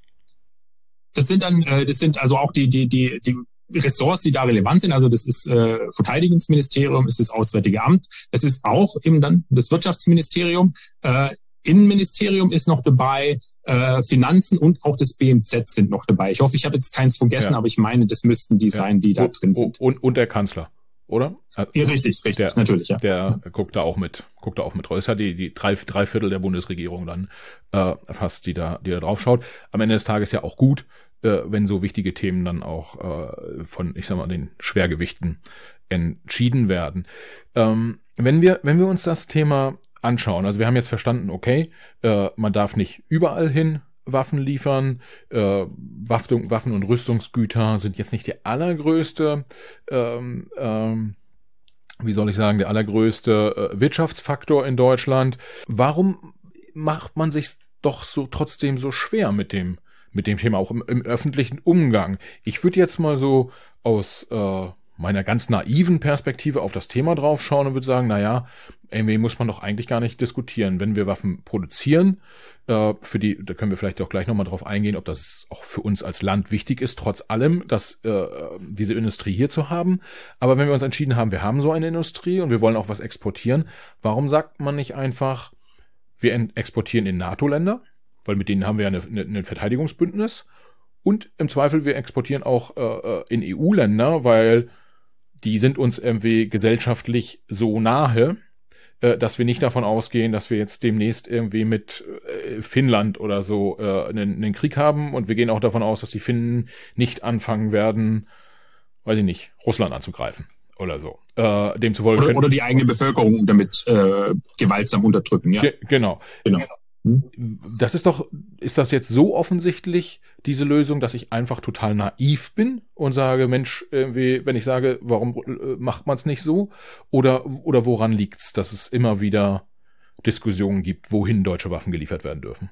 Das sind dann, äh, das sind also auch die, die, die, die Ressorts, die da relevant sind. Also das ist äh, Verteidigungsministerium, ist das Auswärtige Amt, das ist auch eben dann das Wirtschaftsministerium, äh, Innenministerium ist noch dabei, äh, Finanzen und auch das B M Z sind noch dabei. Ich hoffe, ich habe jetzt keins vergessen, ja. aber ich meine, das müssten die ja. sein, die da und, drin sind. Und, und der Kanzler, oder? Ja, richtig, richtig, der, natürlich. Ja. Der guckt da auch mit, guckt da auch mit drauf. Das ist ja die, die drei, drei Viertel der Bundesregierung dann äh, fast, die da, die da drauf schaut. Am Ende des Tages ja auch gut, äh, wenn so wichtige Themen dann auch äh, von, ich sag mal, den Schwergewichten entschieden werden. Ähm, wenn wir, wenn wir uns das Thema anschauen. Also wir haben jetzt verstanden, okay, äh, man darf nicht überall hin Waffen liefern. Äh, Waffen, Waffen und Rüstungsgüter sind jetzt nicht der allergrößte, ähm, ähm, wie soll ich sagen, der allergrößte äh, Wirtschaftsfaktor in Deutschland. Warum macht man sich doch so trotzdem so schwer mit dem mit dem Thema, auch im, im öffentlichen Umgang? Ich würde jetzt mal so aus äh, meiner ganz naiven Perspektive auf das Thema draufschauen und würde sagen, na ja, irgendwie muss man doch eigentlich gar nicht diskutieren. Wenn wir Waffen produzieren, äh, für die, da können wir vielleicht auch gleich nochmal drauf eingehen, ob das auch für uns als Land wichtig ist, trotz allem, dass äh, diese Industrie hier zu haben. Aber wenn wir uns entschieden haben, wir haben so eine Industrie und wir wollen auch was exportieren, warum sagt man nicht einfach, wir exportieren in NATO-Länder, weil mit denen haben wir ja eine, eine, ein Verteidigungsbündnis, und im Zweifel wir exportieren auch äh, in E U-Länder, weil die sind uns irgendwie gesellschaftlich so nahe, äh, dass wir nicht davon ausgehen, dass wir jetzt demnächst irgendwie mit äh, Finnland oder so äh, einen, einen Krieg haben, und wir gehen auch davon aus, dass die Finnen nicht anfangen werden, weiß ich nicht, Russland anzugreifen oder so. Äh, demzufolge oder, oder die eigene Bevölkerung damit äh, gewaltsam unterdrücken. Ja, Ge- genau. Genau. Das ist doch, ist das jetzt so offensichtlich, diese Lösung, dass ich einfach total naiv bin und sage, Mensch, irgendwie, wenn ich sage, warum macht man es nicht so? Oder, oder woran liegt's, dass es immer wieder Diskussionen gibt, wohin deutsche Waffen geliefert werden dürfen?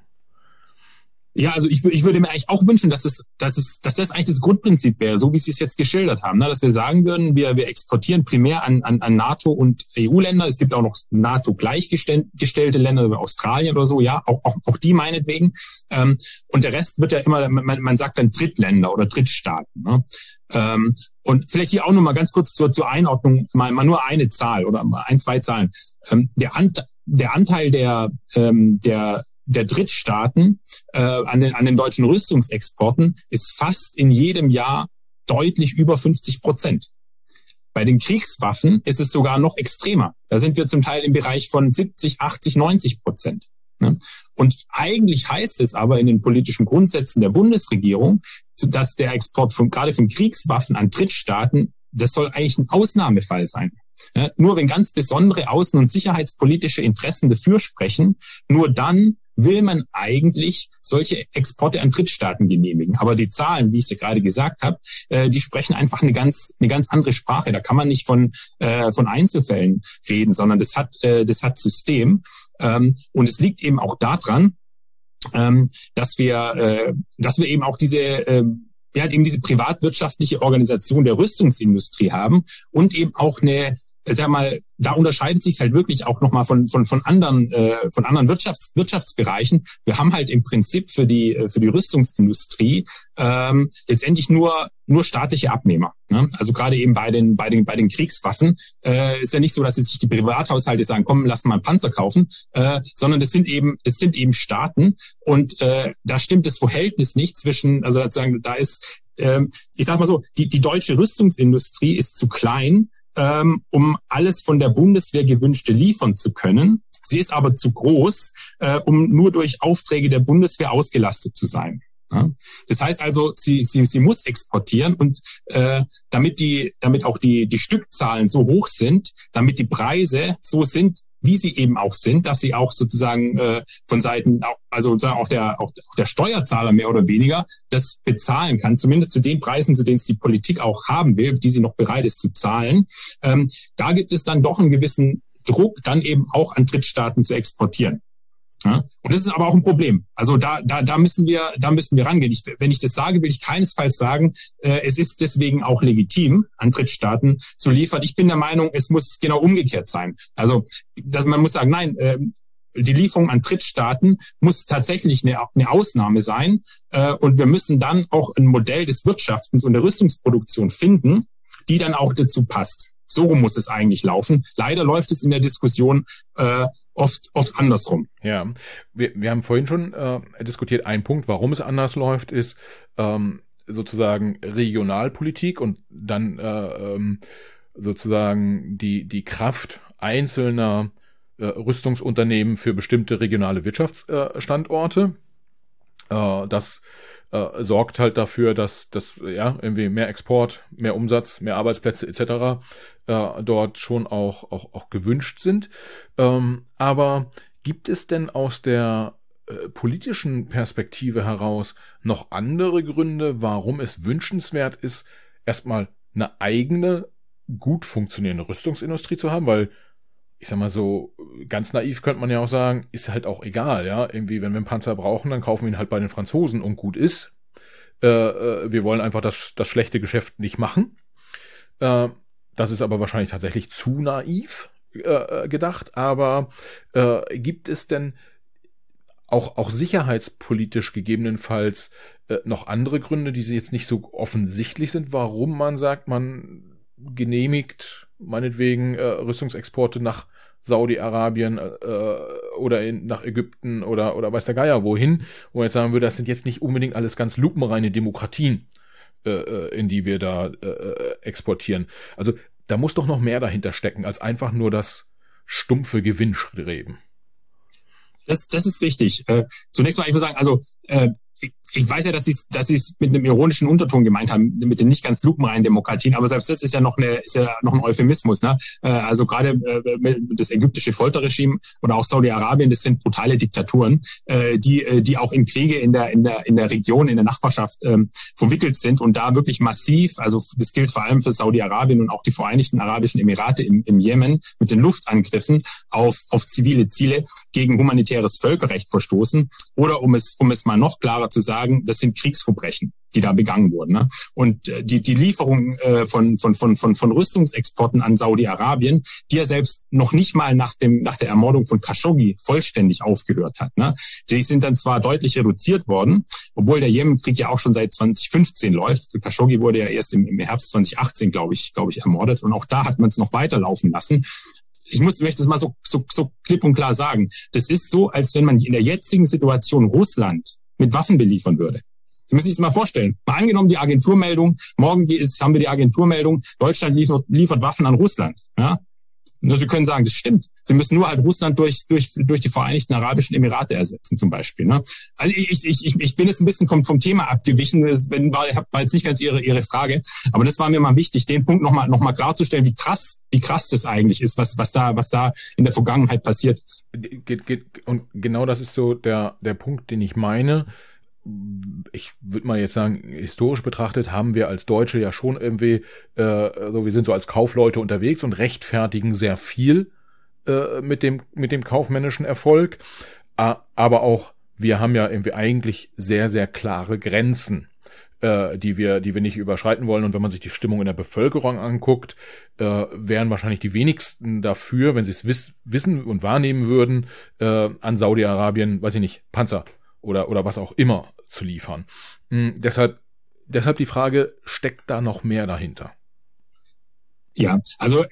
Ja, also ich, ich würde mir eigentlich auch wünschen, dass es, dass es, dass das eigentlich das Grundprinzip wäre, so wie Sie es jetzt geschildert haben, ne? Dass wir sagen würden, wir, wir exportieren primär an, an, an NATO und E U-Länder. Es gibt auch noch NATO-gleichgestellte Länder, wie Australien oder so, ja, auch, auch, auch die meinetwegen. Ähm, und der Rest wird ja immer, man, man sagt dann Drittländer oder Drittstaaten. Ne? Ähm, und vielleicht hier auch noch mal ganz kurz zur, zur Einordnung, mal, mal nur eine Zahl oder mal ein, zwei Zahlen. Ähm, der, Ant, der Anteil der, ähm, der der Drittstaaten äh, an den an den deutschen Rüstungsexporten ist fast in jedem Jahr deutlich über fünfzig Prozent. Bei den Kriegswaffen ist es sogar noch extremer. Da sind wir zum Teil im Bereich von siebzig, achtzig, neunzig Prozent. Ne? Und eigentlich heißt es aber in den politischen Grundsätzen der Bundesregierung, dass der Export von gerade von Kriegswaffen an Drittstaaten, das soll eigentlich ein Ausnahmefall sein. Ja, nur wenn ganz besondere außen- und sicherheitspolitische Interessen dafür sprechen, nur dann will man eigentlich solche Exporte an Drittstaaten genehmigen. Aber die Zahlen, die ich ja gerade gesagt habe, äh, die sprechen einfach eine ganz eine ganz andere Sprache. Da kann man nicht von äh, von Einzelfällen reden, sondern das hat äh, das hat System. Ähm, und es liegt eben auch daran, ähm, dass wir äh, dass wir eben auch diese äh, ja, eben diese privatwirtschaftliche Organisation der Rüstungsindustrie haben und eben auch eine, sag mal, da unterscheidet sich halt wirklich auch nochmal von von von anderen äh, von anderen Wirtschafts, Wirtschaftsbereichen. Wir haben halt im Prinzip für die für die Rüstungsindustrie ähm, letztendlich nur nur staatliche Abnehmer. Ne? Also gerade eben bei den bei den bei den Kriegswaffen äh, ist ja nicht so, dass jetzt sich die Privathaushalte sagen, komm, lass mal einen Panzer kaufen, äh, sondern das sind eben das sind eben Staaten, und äh, da stimmt das Verhältnis nicht zwischen, also sozusagen da ist, äh, ich sag mal so, die die deutsche Rüstungsindustrie ist zu klein, ähm, um alles von der Bundeswehr gewünschte liefern zu können. Sie ist aber zu groß, äh, um nur durch Aufträge der Bundeswehr ausgelastet zu sein. Ja? Das heißt also, sie, sie, sie muss exportieren und äh, damit die, damit auch die, die Stückzahlen so hoch sind, damit die Preise so sind, wie sie eben auch sind, dass sie auch sozusagen äh, von Seiten, auch, also sozusagen auch der, auch der Steuerzahler mehr oder weniger das bezahlen kann, zumindest zu den Preisen, zu denen es die Politik auch haben will, die sie noch bereit ist zu zahlen. Ähm, da gibt es dann doch einen gewissen Druck, dann eben auch an Drittstaaten zu exportieren. Ja, und das ist aber auch ein Problem. Also da, da, da müssen wir, da müssen wir rangehen. Ich, wenn ich das sage, will ich keinesfalls sagen, äh, es ist deswegen auch legitim, an Drittstaaten zu liefern. Ich bin der Meinung, es muss genau umgekehrt sein. Also, dass man muss sagen, nein, äh, die Lieferung an Drittstaaten muss tatsächlich eine, eine Ausnahme sein. Äh, und wir müssen dann auch ein Modell des Wirtschaftens und der Rüstungsproduktion finden, die dann auch dazu passt. So rum muss es eigentlich laufen. Leider läuft es in der Diskussion äh, oft oft andersrum. Ja, wir, wir haben vorhin schon äh, diskutiert, ein Punkt, warum es anders läuft, ist ähm, sozusagen Regionalpolitik und dann äh, ähm, sozusagen die die Kraft einzelner äh, Rüstungsunternehmen für bestimmte regionale Wirtschaftsstandorte. Äh, das Äh, sorgt halt dafür, dass dass ja irgendwie mehr Export, mehr Umsatz, mehr Arbeitsplätze et cetera äh, dort schon auch auch auch gewünscht sind. Ähm, aber gibt es denn aus der äh, politischen Perspektive heraus noch andere Gründe, warum es wünschenswert ist, erstmal eine eigene gut funktionierende Rüstungsindustrie zu haben? Weil ich sag mal so, ganz naiv könnte man ja auch sagen, ist halt auch egal, ja. Irgendwie, wenn wir einen Panzer brauchen, dann kaufen wir ihn halt bei den Franzosen und gut ist. Äh, wir wollen einfach das, das schlechte Geschäft nicht machen. Äh, das ist aber wahrscheinlich tatsächlich zu naiv äh, gedacht. Aber äh, gibt es denn auch, auch sicherheitspolitisch gegebenenfalls äh, noch andere Gründe, die jetzt nicht so offensichtlich sind, warum man sagt, man genehmigt meinetwegen äh, Rüstungsexporte nach Saudi-Arabien äh, oder in, nach Ägypten oder oder weiß der Geier wohin, wo man jetzt sagen würde, das sind jetzt nicht unbedingt alles ganz lupenreine Demokratien, äh, in die wir da äh, exportieren. Also da muss doch noch mehr dahinter stecken, als einfach nur das stumpfe Gewinnstreben. Das, das ist richtig. Äh, zunächst mal, ich würde sagen, also äh, ich, ich weiß ja, dass sie dass sie es mit einem ironischen Unterton gemeint haben, mit den nicht ganz lupenreinen Demokratien, aber selbst das ist ja noch eine ist ja noch ein Euphemismus, ne? Äh, also gerade äh, das ägyptische Folterregime oder auch Saudi-Arabien, das sind brutale Diktaturen, äh, die äh, die auch in Kriege in der in der in der Region, in der Nachbarschaft äh, verwickelt sind und da wirklich massiv, also das gilt vor allem für Saudi-Arabien und auch die Vereinigten Arabischen Emirate im, im Jemen mit den Luftangriffen auf auf zivile Ziele gegen humanitäres Völkerrecht verstoßen, oder um es um es mal noch klarer zu sagen, das sind Kriegsverbrechen, die da begangen wurden. Ne? Und äh, die die Lieferung äh, von von von von von Rüstungsexporten an Saudi-Arabien, die ja selbst noch nicht mal nach dem nach der Ermordung von Khashoggi vollständig aufgehört hat. Ne? Die sind dann zwar deutlich reduziert worden, obwohl der Jemenkrieg ja auch schon seit zwanzig fünfzehn läuft. Khashoggi wurde ja erst im, im Herbst zwanzig achtzehn, glaube ich, glaube ich, ermordet, und auch da hat man es noch weiterlaufen lassen. Ich muss, möchte es mal so, so, so klipp und klar sagen. Das ist so, als wenn man in der jetzigen Situation Russland mit Waffen beliefern würde. Sie müssen sich das mal vorstellen. Mal angenommen die Agenturmeldung, morgen ist, haben wir die Agenturmeldung, Deutschland liefert, liefert Waffen an Russland. Ja? Nur Sie können sagen, das stimmt. Sie müssen nur halt Russland durch, durch, durch die Vereinigten Arabischen Emirate ersetzen zum Beispiel. Ne? Also ich, ich, ich, ich bin jetzt ein bisschen vom, vom Thema abgewichen. Das war jetzt nicht ganz Ihre, Ihre Frage. Aber das war mir mal wichtig, den Punkt nochmal noch mal klarzustellen, wie krass, wie krass das eigentlich ist, was, was, da, was da in der Vergangenheit passiert ist. Und genau das ist so der, der Punkt, den ich meine. Ich würde mal jetzt sagen, historisch betrachtet haben wir als Deutsche ja schon irgendwie, äh, so wir sind so als Kaufleute unterwegs und rechtfertigen sehr viel äh, mit dem mit dem kaufmännischen Erfolg, äh, aber auch wir haben ja irgendwie eigentlich sehr sehr klare Grenzen, äh, die wir die wir nicht überschreiten wollen. Und wenn man sich die Stimmung in der Bevölkerung anguckt, äh, wären wahrscheinlich die wenigsten dafür, wenn sie es wiss, wissen und wahrnehmen würden, äh, an Saudi-Arabien, weiß ich nicht, Panzer oder oder was auch immer zu liefern. Hm, deshalb deshalb die Frage, steckt da noch mehr dahinter? Ja, also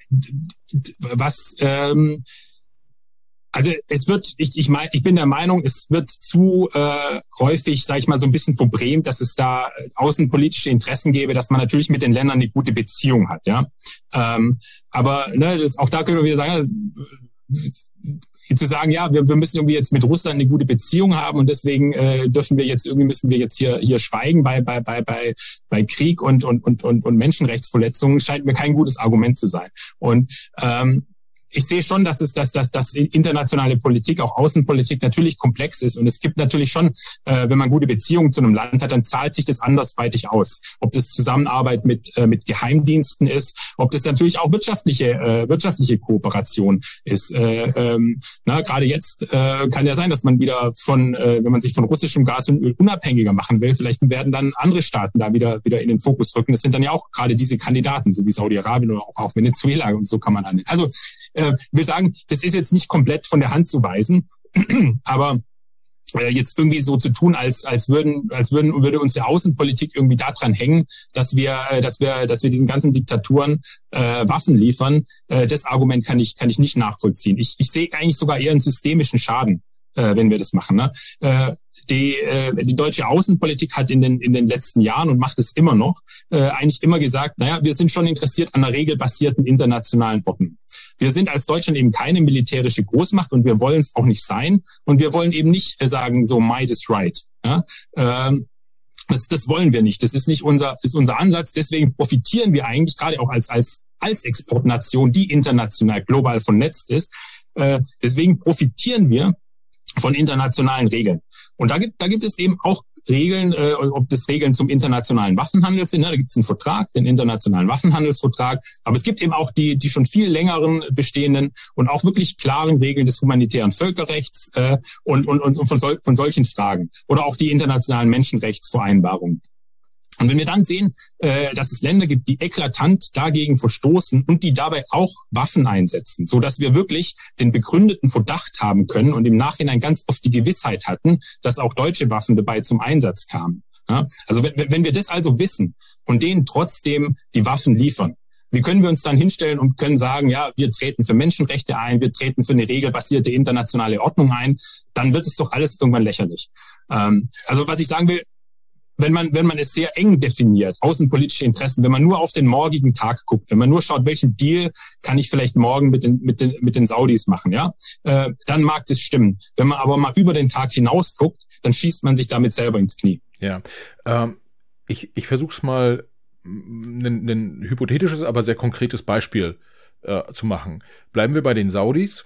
was ähm, also es wird, ich ich meine, ich bin der Meinung, es wird zu äh, häufig, sage ich mal, so ein bisschen verbrämt, dass es da außenpolitische Interessen gäbe, dass man natürlich mit den Ländern eine gute Beziehung hat, ja. Ähm, aber ne, das, auch da können wir wieder sagen, zu sagen, ja, wir, wir müssen irgendwie jetzt mit Russland eine gute Beziehung haben und deswegen äh, dürfen wir jetzt irgendwie müssen wir jetzt hier hier schweigen bei bei bei bei bei Krieg und und und und, und Menschenrechtsverletzungen, scheint mir kein gutes Argument zu sein. Und ähm, ich sehe schon, dass es, dass, dass, dass internationale Politik, auch Außenpolitik natürlich komplex ist. Und es gibt natürlich schon, äh, wenn man gute Beziehungen zu einem Land hat, dann zahlt sich das andersweitig aus. Ob das Zusammenarbeit mit, äh, mit Geheimdiensten ist, ob das natürlich auch wirtschaftliche, äh, wirtschaftliche Kooperation ist. Äh, ähm, na, gerade jetzt äh, kann ja sein, dass man wieder von, äh, wenn man sich von russischem Gas und Öl unabhängiger machen will, vielleicht werden dann andere Staaten da wieder, wieder in den Fokus rücken. Das sind dann ja auch gerade diese Kandidaten, so wie Saudi-Arabien oder auch, auch Venezuela und so kann man dann. Also, äh, will sagen, das ist jetzt nicht komplett von der Hand zu weisen, aber äh, jetzt irgendwie so zu tun, als als würden als würden würde unsere Außenpolitik irgendwie daran hängen, dass wir äh, dass wir dass wir diesen ganzen Diktaturen äh, Waffen liefern. Äh, das Argument kann ich kann ich nicht nachvollziehen. Ich ich sehe eigentlich sogar eher einen systemischen Schaden, äh, wenn wir das machen. Ne? Äh, Die, äh, die deutsche Außenpolitik hat in den in den letzten Jahren und macht es immer noch äh, eigentlich immer gesagt, naja, wir sind schon interessiert an einer regelbasierten internationalen Ordnung. Wir sind als Deutschland eben keine militärische Großmacht und wir wollen es auch nicht sein und wir wollen eben nicht äh, sagen, so might is right. Ja? Ähm, das, das wollen wir nicht. Das ist nicht unser ist unser Ansatz. Deswegen profitieren wir eigentlich gerade auch als als als Exportnation, die international global vernetzt ist. Äh, deswegen profitieren wir von internationalen Regeln. Und da gibt, da gibt es eben auch Regeln, äh, ob das Regeln zum internationalen Waffenhandel sind. Ne? Da gibt es einen Vertrag, den internationalen Waffenhandelsvertrag. Aber es gibt eben auch die, die schon viel längeren bestehenden und auch wirklich klaren Regeln des humanitären Völkerrechts äh, und, und, und von, sol- von solchen Fragen. Oder auch die internationalen Menschenrechtsvereinbarungen. Und wenn wir dann sehen, äh, dass es Länder gibt, die eklatant dagegen verstoßen und die dabei auch Waffen einsetzen, so dass wir wirklich den begründeten Verdacht haben können und im Nachhinein ganz oft die Gewissheit hatten, dass auch deutsche Waffen dabei zum Einsatz kamen. Ja? Also wenn, wenn wir das also wissen und denen trotzdem die Waffen liefern, wie können wir uns dann hinstellen und können sagen, ja, wir treten für Menschenrechte ein, wir treten für eine regelbasierte internationale Ordnung ein, dann wird es doch alles irgendwann lächerlich. Ähm, also was ich sagen will, Wenn man, wenn man es sehr eng definiert, außenpolitische Interessen, wenn man nur auf den morgigen Tag guckt, wenn man nur schaut, welchen Deal kann ich vielleicht morgen mit den, mit den, mit den Saudis machen, ja, äh, dann mag das stimmen. Wenn man aber mal über den Tag hinaus guckt, dann schießt man sich damit selber ins Knie. Ja, ähm, ich, ich versuche es mal, ein, ein hypothetisches, aber sehr konkretes Beispiel äh, zu machen. Bleiben wir bei den Saudis.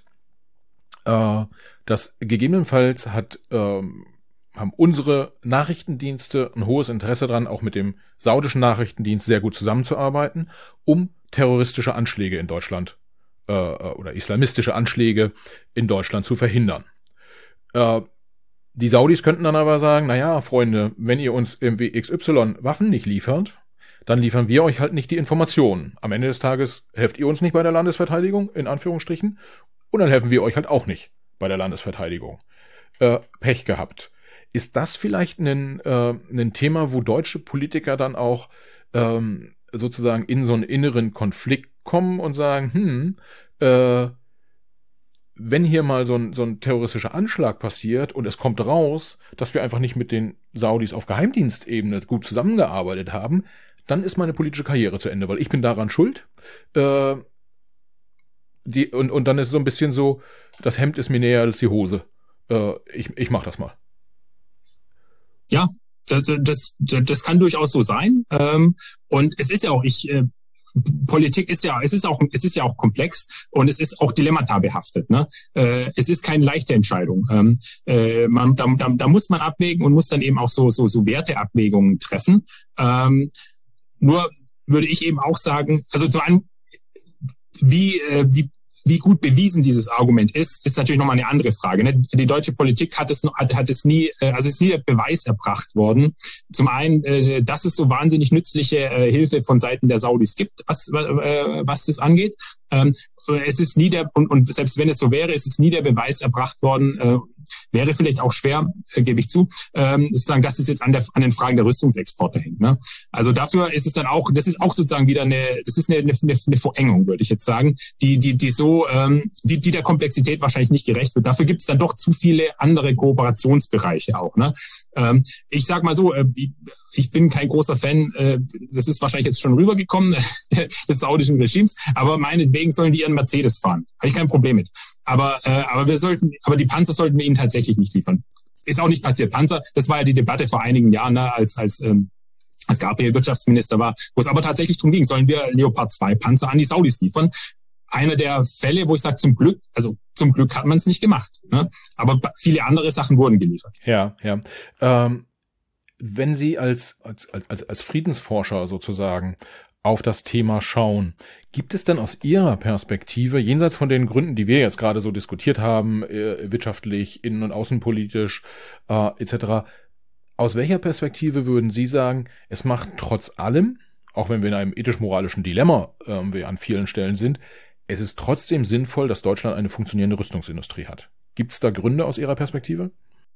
Äh, das gegebenenfalls hat ähm, haben unsere Nachrichtendienste ein hohes Interesse daran, auch mit dem saudischen Nachrichtendienst sehr gut zusammenzuarbeiten, um terroristische Anschläge in Deutschland äh, oder islamistische Anschläge in Deutschland zu verhindern. Äh, die Saudis könnten dann aber sagen, naja, Freunde, wenn ihr uns irgendwie X Y Waffen nicht liefert, dann liefern wir euch halt nicht die Informationen. Am Ende des Tages helft ihr uns nicht bei der Landesverteidigung, in Anführungsstrichen, und dann helfen wir euch halt auch nicht bei der Landesverteidigung. Äh, Pech gehabt. Ist das vielleicht ein, äh, ein Thema, wo deutsche Politiker dann auch ähm, sozusagen in so einen inneren Konflikt kommen und sagen, hm, äh, wenn hier mal so ein, so ein terroristischer Anschlag passiert und es kommt raus, dass wir einfach nicht mit den Saudis auf Geheimdienstebene gut zusammengearbeitet haben, dann ist meine politische Karriere zu Ende, weil ich bin daran schuld. Äh, die, und, und dann ist es so ein bisschen so, das Hemd ist mir näher als die Hose. Äh, ich, ich mach das mal. Ja, das, das, das kann durchaus so sein. Und es ist ja auch, ich, Politik ist ja, es ist auch, es ist ja auch komplex und es ist auch dilemmata behaftet. Ne? Es ist keine leichte Entscheidung. Man, da, da, da muss man abwägen und muss dann eben auch so, so, so Werteabwägungen treffen. Nur würde ich eben auch sagen, also zu einem, wie, wie Wie gut bewiesen dieses Argument ist, ist natürlich nochmal eine andere Frage. Ne? Die deutsche Politik hat es, hat, hat es nie, also es ist nie der Beweis erbracht worden. Zum einen, äh, dass es so wahnsinnig nützliche äh, Hilfe von Seiten der Saudis gibt, was, äh, was das angeht. Ähm, es ist nie der, und, und selbst wenn es so wäre, ist es nie der Beweis erbracht worden, äh, wäre vielleicht auch schwer, äh, gebe ich zu, ähm, sozusagen, dass es jetzt an, der, an den Fragen der Rüstungsexporte hängt. Ne? Also dafür ist es dann auch, das ist auch sozusagen wieder eine, das ist eine, eine, eine Verengung, würde ich jetzt sagen, die, die, die so, ähm, die, die der Komplexität wahrscheinlich nicht gerecht wird. Dafür gibt es dann doch zu viele andere Kooperationsbereiche auch. Ne? Ähm, ich sag mal so, äh, ich bin kein großer Fan, äh, das ist wahrscheinlich jetzt schon rübergekommen, des saudischen Regimes, aber meinetwegen sollen die ihren Mercedes fahren. Habe ich kein Problem mit. Aber, äh, aber wir sollten, aber die Panzer sollten wir ihnen tatsächlich nicht liefern. Ist auch nicht passiert. Panzer, das war ja die Debatte vor einigen Jahren, ne, als, als, ähm, als Gabriel Wirtschaftsminister war, wo es aber tatsächlich darum ging, sollen wir Leopard zwei Panzer an die Saudis liefern? Einer der Fälle, wo ich sage, zum Glück, also zum Glück hat man es nicht gemacht, ne? Aber viele andere Sachen wurden geliefert. Ja, ja. Ähm, wenn Sie als, als, als, als Friedensforscher sozusagen auf das Thema schauen, gibt es denn aus Ihrer Perspektive, jenseits von den Gründen, die wir jetzt gerade so diskutiert haben, äh, wirtschaftlich, innen- und außenpolitisch äh, et cetera, aus welcher Perspektive würden Sie sagen, es macht trotz allem, auch wenn wir in einem ethisch-moralischen Dilemma äh, wir an vielen Stellen sind, es ist trotzdem sinnvoll, dass Deutschland eine funktionierende Rüstungsindustrie hat? Gibt es da Gründe aus Ihrer Perspektive?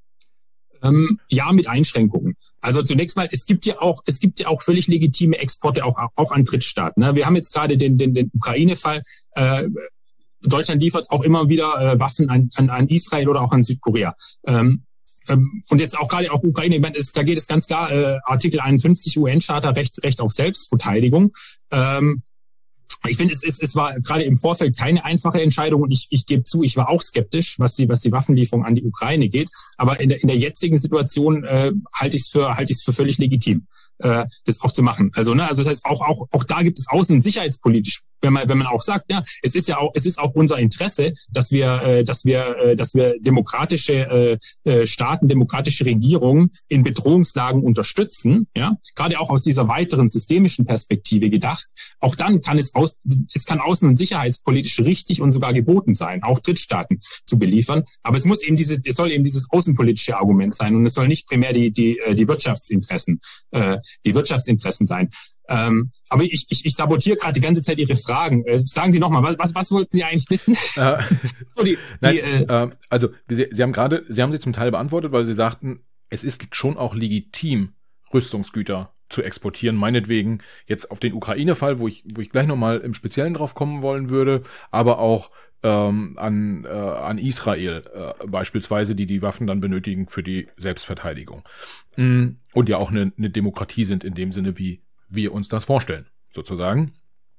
Ähm, ja, mit Einschränkungen. Also zunächst mal, es gibt ja auch, es gibt ja auch völlig legitime Exporte auch, auch an Drittstaaten. Ne? Wir haben jetzt gerade den, den, den Ukraine-Fall. Äh, Deutschland liefert auch immer wieder äh, Waffen an, an, an Israel oder auch an Südkorea. Ähm, ähm, und jetzt auch gerade auch Ukraine, ich meine, es, da geht es ganz klar, äh, Artikel einundfünfzig U N-Charta, Recht, Recht auf Selbstverteidigung. Ähm, Ich finde, es, es, es war gerade im Vorfeld keine einfache Entscheidung und ich, ich gebe zu, ich war auch skeptisch, was die, was die Waffenlieferung an die Ukraine geht. Aber in der, in der jetzigen Situation äh, halte ich es für, halte ich es für völlig legitim, äh, das auch zu machen. Also, ne, also das heißt, auch, auch, auch da gibt es außen- und sicherheitspolitisch, wenn man, wenn man auch sagt, ja, es ist ja auch, es ist auch unser Interesse, dass wir, äh, dass wir, äh, dass wir demokratische äh, äh, Staaten, demokratische Regierungen in Bedrohungslagen unterstützen, ja, gerade auch aus dieser weiteren systemischen Perspektive gedacht. Auch dann kann es aus, es kann außen- und sicherheitspolitisch richtig und sogar geboten sein, auch Drittstaaten zu beliefern. Aber es muss eben diese, es soll eben dieses außenpolitische Argument sein und es soll nicht primär die, die, die Wirtschaftsinteressen, äh, die Wirtschaftsinteressen sein. Ähm, aber ich, ich, ich sabotiere gerade die ganze Zeit Ihre Fragen. Äh, sagen Sie nochmal, was, was, was wollten Sie eigentlich wissen? Äh, so die, nein, die, äh, äh, also Sie, Sie haben gerade, Sie haben sie zum Teil beantwortet, weil Sie sagten, es ist schon auch legitim, Rüstungsgüter zu exportieren, meinetwegen jetzt auf den Ukraine-Fall, wo ich, wo ich gleich nochmal im Speziellen drauf kommen wollen würde, aber auch ähm, an, äh, an Israel äh, beispielsweise, die die Waffen dann benötigen für die Selbstverteidigung. Mm, und ja auch eine, eine Demokratie sind in dem Sinne, wie wir uns das vorstellen, sozusagen.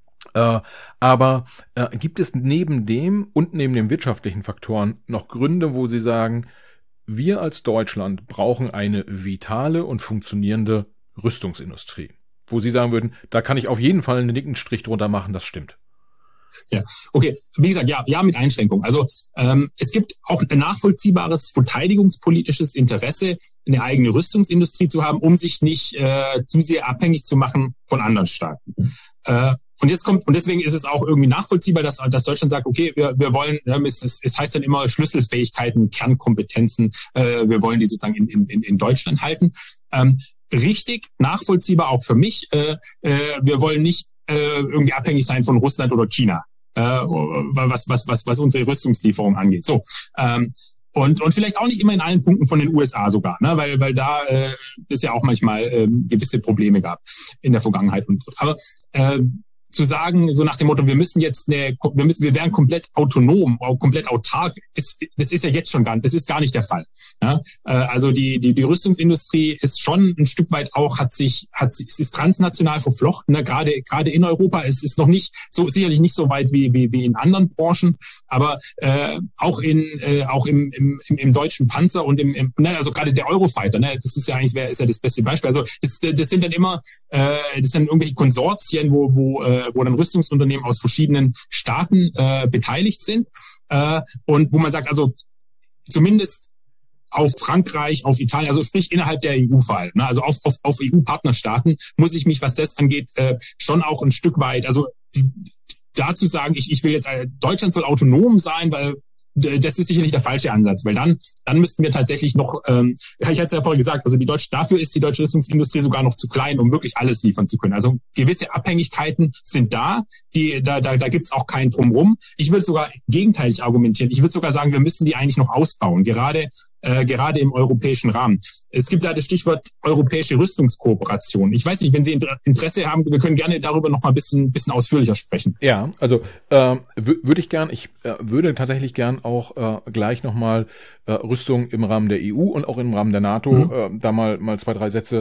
Äh, aber äh, gibt es neben dem und neben den wirtschaftlichen Faktoren noch Gründe, wo Sie sagen, wir als Deutschland brauchen eine vitale und funktionierende Rüstungsindustrie, wo Sie sagen würden, da kann ich auf jeden Fall einen dicken Strich drunter machen, das stimmt? Ja, okay. Wie gesagt, ja, ja, mit Einschränkungen. Also ähm, es gibt auch ein nachvollziehbares verteidigungspolitisches Interesse, eine eigene Rüstungsindustrie zu haben, um sich nicht äh, zu sehr abhängig zu machen von anderen Staaten. Äh, und jetzt kommt und deswegen ist es auch irgendwie nachvollziehbar, dass, dass Deutschland sagt, okay, wir, wir wollen, ja, es, es, es heißt dann immer Schlüsselfähigkeiten, Kernkompetenzen, äh, wir wollen die sozusagen in, in, in Deutschland halten. Ähm, richtig, nachvollziehbar auch für mich. Äh, äh, wir wollen nicht äh, irgendwie abhängig sein von Russland oder China, äh, was, was, was, was unsere Rüstungslieferung angeht. So. Ähm, und, und vielleicht auch nicht immer in allen Punkten von den U S A sogar, ne? weil, weil da äh, es ja auch manchmal äh, gewisse Probleme gab in der Vergangenheit. Und so. Aber äh, zu sagen, so nach dem Motto, wir müssen jetzt eine, wir müssen, wir werden komplett autonom, komplett autark, ist, das ist ja jetzt schon gar nicht, das ist gar nicht der Fall. Ja? Also die, die, die Rüstungsindustrie ist schon ein Stück weit auch, hat sich, hat sich, es ist transnational verflochten, ne? gerade, gerade in Europa. Es ist noch nicht so, sicherlich nicht so weit wie, wie, wie in anderen Branchen, aber äh, auch in, äh, auch im, im, im, im deutschen Panzer und im, im ne? also gerade der Eurofighter, ne? Das ist ja eigentlich, wer ist ja das beste Beispiel. Also das, das sind dann immer, äh, das sind irgendwelche Konsortien, wo, wo äh, wo dann Rüstungsunternehmen aus verschiedenen Staaten äh, beteiligt sind äh, und wo man sagt, also zumindest auf Frankreich, auf Italien, also sprich innerhalb der E U vor allem, ne, also auf, auf, auf E U-Partnerstaaten muss ich mich, was das angeht, äh, schon auch ein Stück weit, also die, dazu sagen, ich, ich will jetzt, äh, Deutschland soll autonom sein, weil das ist sicherlich der falsche Ansatz, weil dann dann müssten wir tatsächlich noch, ähm, ich hatte es ja vorher gesagt, also die deutsche, dafür ist die deutsche Rüstungsindustrie sogar noch zu klein, um wirklich alles liefern zu können. Also gewisse Abhängigkeiten sind da, die da da, da gibt's auch keinen Drumrum. Ich würde sogar gegenteilig argumentieren. Ich würde sogar sagen, wir müssen die eigentlich noch ausbauen, gerade äh, gerade im europäischen Rahmen. Es gibt da das Stichwort europäische Rüstungskooperation. Ich weiß nicht, wenn Sie Interesse haben, wir können gerne darüber noch mal ein bisschen bisschen ausführlicher sprechen. Ja, also äh, würde ich gern, ich äh, würde tatsächlich gern auch äh, gleich nochmal äh, Rüstung im Rahmen der E U und auch im Rahmen der NATO, mhm. äh, da mal mal zwei, drei Sätze äh,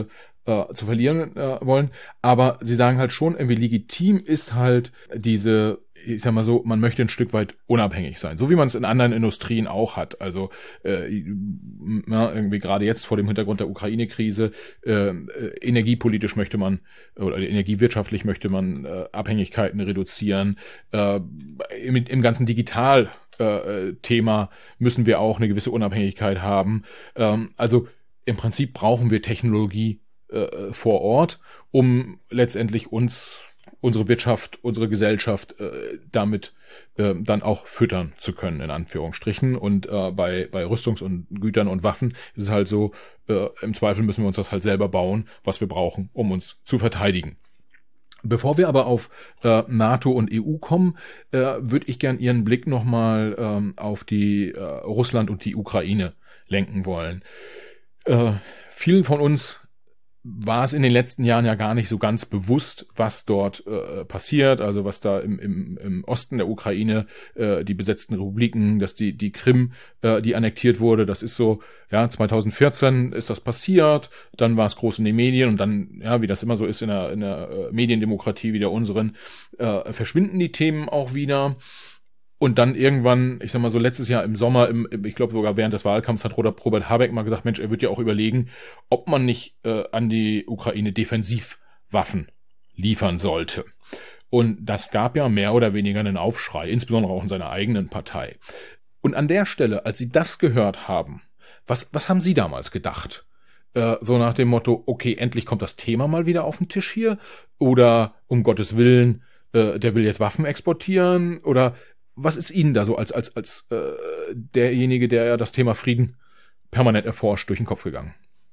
äh, zu verlieren äh, wollen. Aber sie sagen halt schon, irgendwie legitim ist halt diese, ich sag mal so, man möchte ein Stück weit unabhängig sein, so wie man es in anderen Industrien auch hat. Also äh, ja, irgendwie gerade jetzt vor dem Hintergrund der Ukraine-Krise, äh, energiepolitisch möchte man oder energiewirtschaftlich möchte man äh, Abhängigkeiten reduzieren. Äh, im, im ganzen Digital äh, Thema müssen wir auch eine gewisse Unabhängigkeit haben. Ähm, also im Prinzip brauchen wir Technologie äh, vor Ort, um letztendlich uns unsere Wirtschaft, unsere Gesellschaft äh, damit äh, dann auch füttern zu können, in Anführungsstrichen. Und äh, bei bei Rüstungs- und Gütern und Waffen ist es halt so, äh, im Zweifel müssen wir uns das halt selber bauen, was wir brauchen, um uns zu verteidigen. Bevor wir aber auf äh, NATO und E U kommen, äh, würde ich gern Ihren Blick nochmal ähm, auf die äh, Russland und die Ukraine lenken wollen. Äh, vielen von uns war es in den letzten Jahren ja gar nicht so ganz bewusst, was dort äh, passiert, also was da im, im, im Osten der Ukraine, äh, die besetzten Republiken, dass die die Krim, äh, die annektiert wurde, das ist so, ja, zwanzig vierzehn ist das passiert, dann war es groß in den Medien und dann, ja, wie das immer so ist in der, in der äh, Mediendemokratie wie der unseren, äh, verschwinden die Themen auch wieder. Und dann irgendwann, ich sag mal so letztes Jahr im Sommer, im, ich glaube sogar während des Wahlkampfs hat Robert Habeck mal gesagt, Mensch, er wird ja auch überlegen, ob man nicht äh, an die Ukraine Defensivwaffen liefern sollte. Und das gab ja mehr oder weniger einen Aufschrei, insbesondere auch in seiner eigenen Partei. Und an der Stelle, als Sie das gehört haben, was, was haben Sie damals gedacht? Äh, so nach dem Motto, okay, endlich kommt das Thema mal wieder auf den Tisch hier? Oder um Gottes Willen, äh, der will jetzt Waffen exportieren? Oder was ist Ihnen da so als als als äh, derjenige, der ja das Thema Frieden permanent erforscht, durch den Kopf gegangen?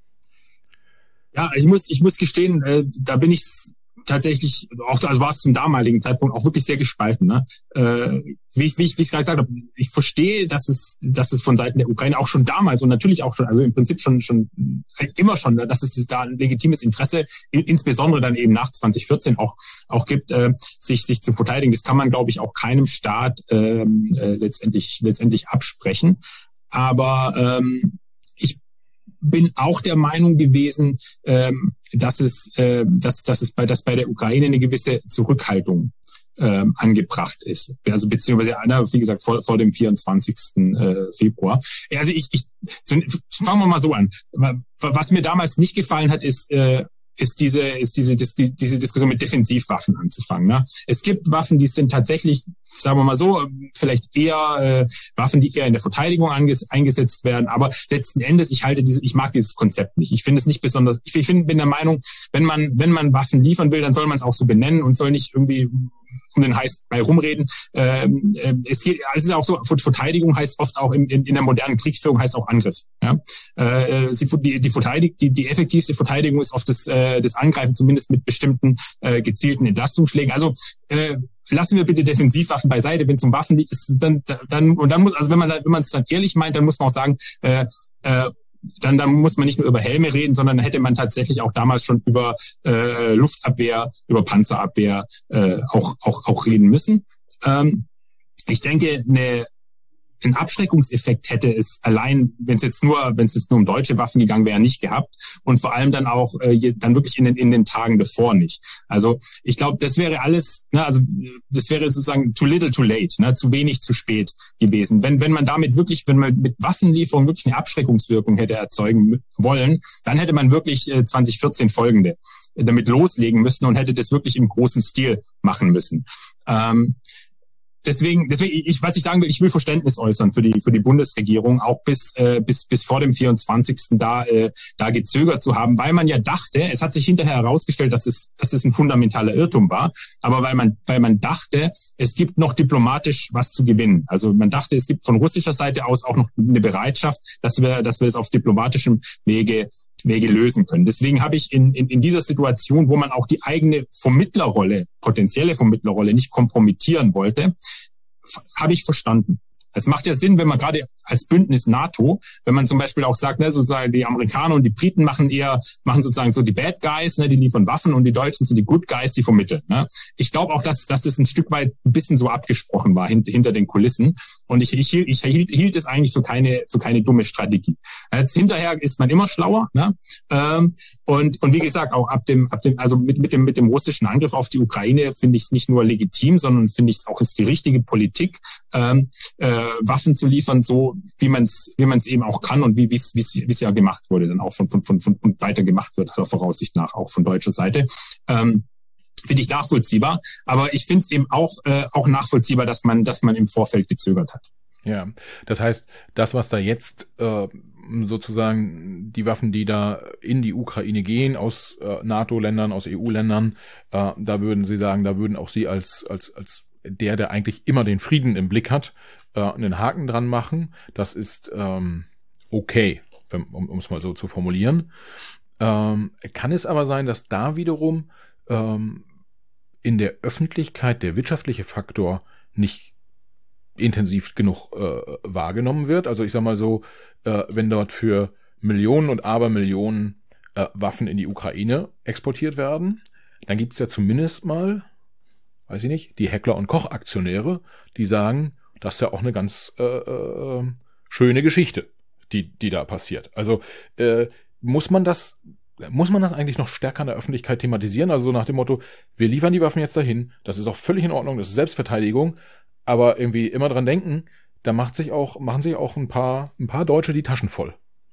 Ja, ich muss ich muss gestehen, äh, da bin ich tatsächlich auch, also war es zum damaligen Zeitpunkt auch wirklich sehr gespalten. Ne? Äh, wie ich wie ich wie ich gerade gesagt habe, ich verstehe, dass es dass es von Seiten der Ukraine auch schon damals und natürlich auch schon, also im Prinzip schon schon immer schon, dass es da ein legitimes Interesse, insbesondere dann eben nach zwanzig vierzehn auch auch gibt, äh, sich sich zu verteidigen. Das kann man, glaube ich, auch keinem Staat ähm, äh, letztendlich letztendlich absprechen. Aber ähm, ich bin auch der Meinung gewesen, ähm, dass es, äh, dass, dass es bei, dass bei der Ukraine eine gewisse Zurückhaltung ähm, angebracht ist. Also beziehungsweise, wie gesagt, vor, vor dem vierundzwanzigsten Äh, Februar. Also ich, ich so, fangen wir mal so an. Was mir damals nicht gefallen hat, ist äh, ist diese ist diese dis, die, diese Diskussion mit Defensivwaffen anzufangen. Ne? Es gibt Waffen, die sind tatsächlich, sagen wir mal so, vielleicht eher äh, Waffen, die eher in der Verteidigung anges, eingesetzt werden. Aber letzten Endes, ich halte diese, ich mag dieses Konzept nicht. Ich finde es nicht besonders. Ich, ich find, bin der Meinung, wenn man wenn man Waffen liefern will, dann soll man es auch so benennen und soll nicht irgendwie um den heiß bei rumreden. Ähm, äh, es geht, es ist auch so, Verteidigung heißt oft auch in, in, in der modernen Kriegsführung heißt auch Angriff. Ja? Äh, die, die, Verteidig, die, die effektivste Verteidigung ist oft das, äh, das Angreifen, zumindest mit bestimmten äh, gezielten Entlastungsschlägen. Also äh, lassen wir bitte Defensivwaffen beiseite, wenn es um Waffen ist, dann, dann und dann muss, also wenn man wenn man es dann ehrlich meint, dann muss man auch sagen, äh, äh, Dann, dann muss man nicht nur über Helme reden, sondern hätte man tatsächlich auch damals schon über äh, Luftabwehr, über Panzerabwehr äh, auch, auch, auch reden müssen. Ähm, ich denke, eine, ein Abschreckungseffekt hätte es allein, wenn es jetzt nur, wenn es jetzt nur um deutsche Waffen gegangen wäre, nicht gehabt und vor allem dann auch äh, dann wirklich in den in den Tagen davor nicht. Also ich glaube, das wäre alles, ne, also das wäre sozusagen too little, too late, ne, zu wenig, zu spät gewesen. Wenn wenn man damit wirklich, wenn man mit Waffenlieferung wirklich eine Abschreckungswirkung hätte erzeugen wollen, dann hätte man wirklich äh, zwanzig vierzehn folgende damit loslegen müssen und hätte das wirklich im großen Stil machen müssen. Ähm, Deswegen, deswegen, ich, was ich sagen will, ich will Verständnis äußern für die für die Bundesregierung, auch bis äh, bis bis vor dem vierundzwanzigsten da äh, da gezögert zu haben, weil man ja dachte, es hat sich hinterher herausgestellt, dass es dass es ein fundamentaler Irrtum war, aber weil man weil man dachte, es gibt noch diplomatisch was zu gewinnen. Also man dachte, es gibt von russischer Seite aus auch noch eine Bereitschaft, dass wir dass wir es auf diplomatischem Wege Wege lösen können. Deswegen habe ich in, in in dieser Situation, wo man auch die eigene Vermittlerrolle, potenzielle Vermittlerrolle nicht kompromittieren wollte, habe ich verstanden. Es macht ja Sinn, wenn man gerade als Bündnis NATO, wenn man zum Beispiel auch sagt, ne, sozusagen die Amerikaner und die Briten machen eher, machen sozusagen so die Bad Guys, ne, die liefern Waffen, und die Deutschen sind die Good Guys, die vermitteln. Ne. Ich glaube auch, dass, dass das ein Stück weit ein bisschen so abgesprochen war hinter, hinter den Kulissen. Und ich, ich, ich hielt, hielt es eigentlich für keine, für keine dumme Strategie. Jetzt hinterher ist man immer schlauer, ne. Ähm, und, und wie gesagt, auch ab dem, ab dem, also mit, mit dem, mit dem russischen Angriff auf die Ukraine finde ich es nicht nur legitim, sondern finde ich es auch ist die richtige Politik, ähm, äh, Waffen zu liefern, so wie man es, wie man es eben auch kann und wie wie es wie es ja gemacht wurde, dann auch von von von, von und weiter gemacht wird, aller Voraussicht nach auch von deutscher Seite. Ähm, finde ich nachvollziehbar, aber ich finde es eben auch äh, auch nachvollziehbar, dass man dass man im Vorfeld gezögert hat. Ja, das heißt, das, was da jetzt äh, sozusagen die Waffen, die da in die Ukraine gehen, aus äh, NATO-Ländern, aus E U-Ländern, äh, da würden Sie sagen, da würden auch Sie als als als der, der eigentlich immer den Frieden im Blick hat, äh, einen Haken dran machen. Das ist ähm, okay, wenn, um um es mal so zu formulieren. Ähm, kann es aber sein, dass da wiederum ähm, in der Öffentlichkeit der wirtschaftliche Faktor nicht intensiv genug äh, wahrgenommen wird? Also ich sag mal so, äh, wenn dort für Millionen und Abermillionen äh, Waffen in die Ukraine exportiert werden, dann gibt's ja zumindest mal, weiß ich nicht, die Heckler- und Koch-Aktionäre, die sagen, das ist ja auch eine ganz äh, äh, schöne Geschichte, die die da passiert. Also äh, muss man das muss man das eigentlich noch stärker in der Öffentlichkeit thematisieren? Also so nach dem Motto, wir liefern die Waffen jetzt dahin, das ist auch völlig in Ordnung, das ist Selbstverteidigung, aber irgendwie immer dran denken, da macht sich auch, machen sich auch ein paar, ein paar Deutsche die Taschen voll.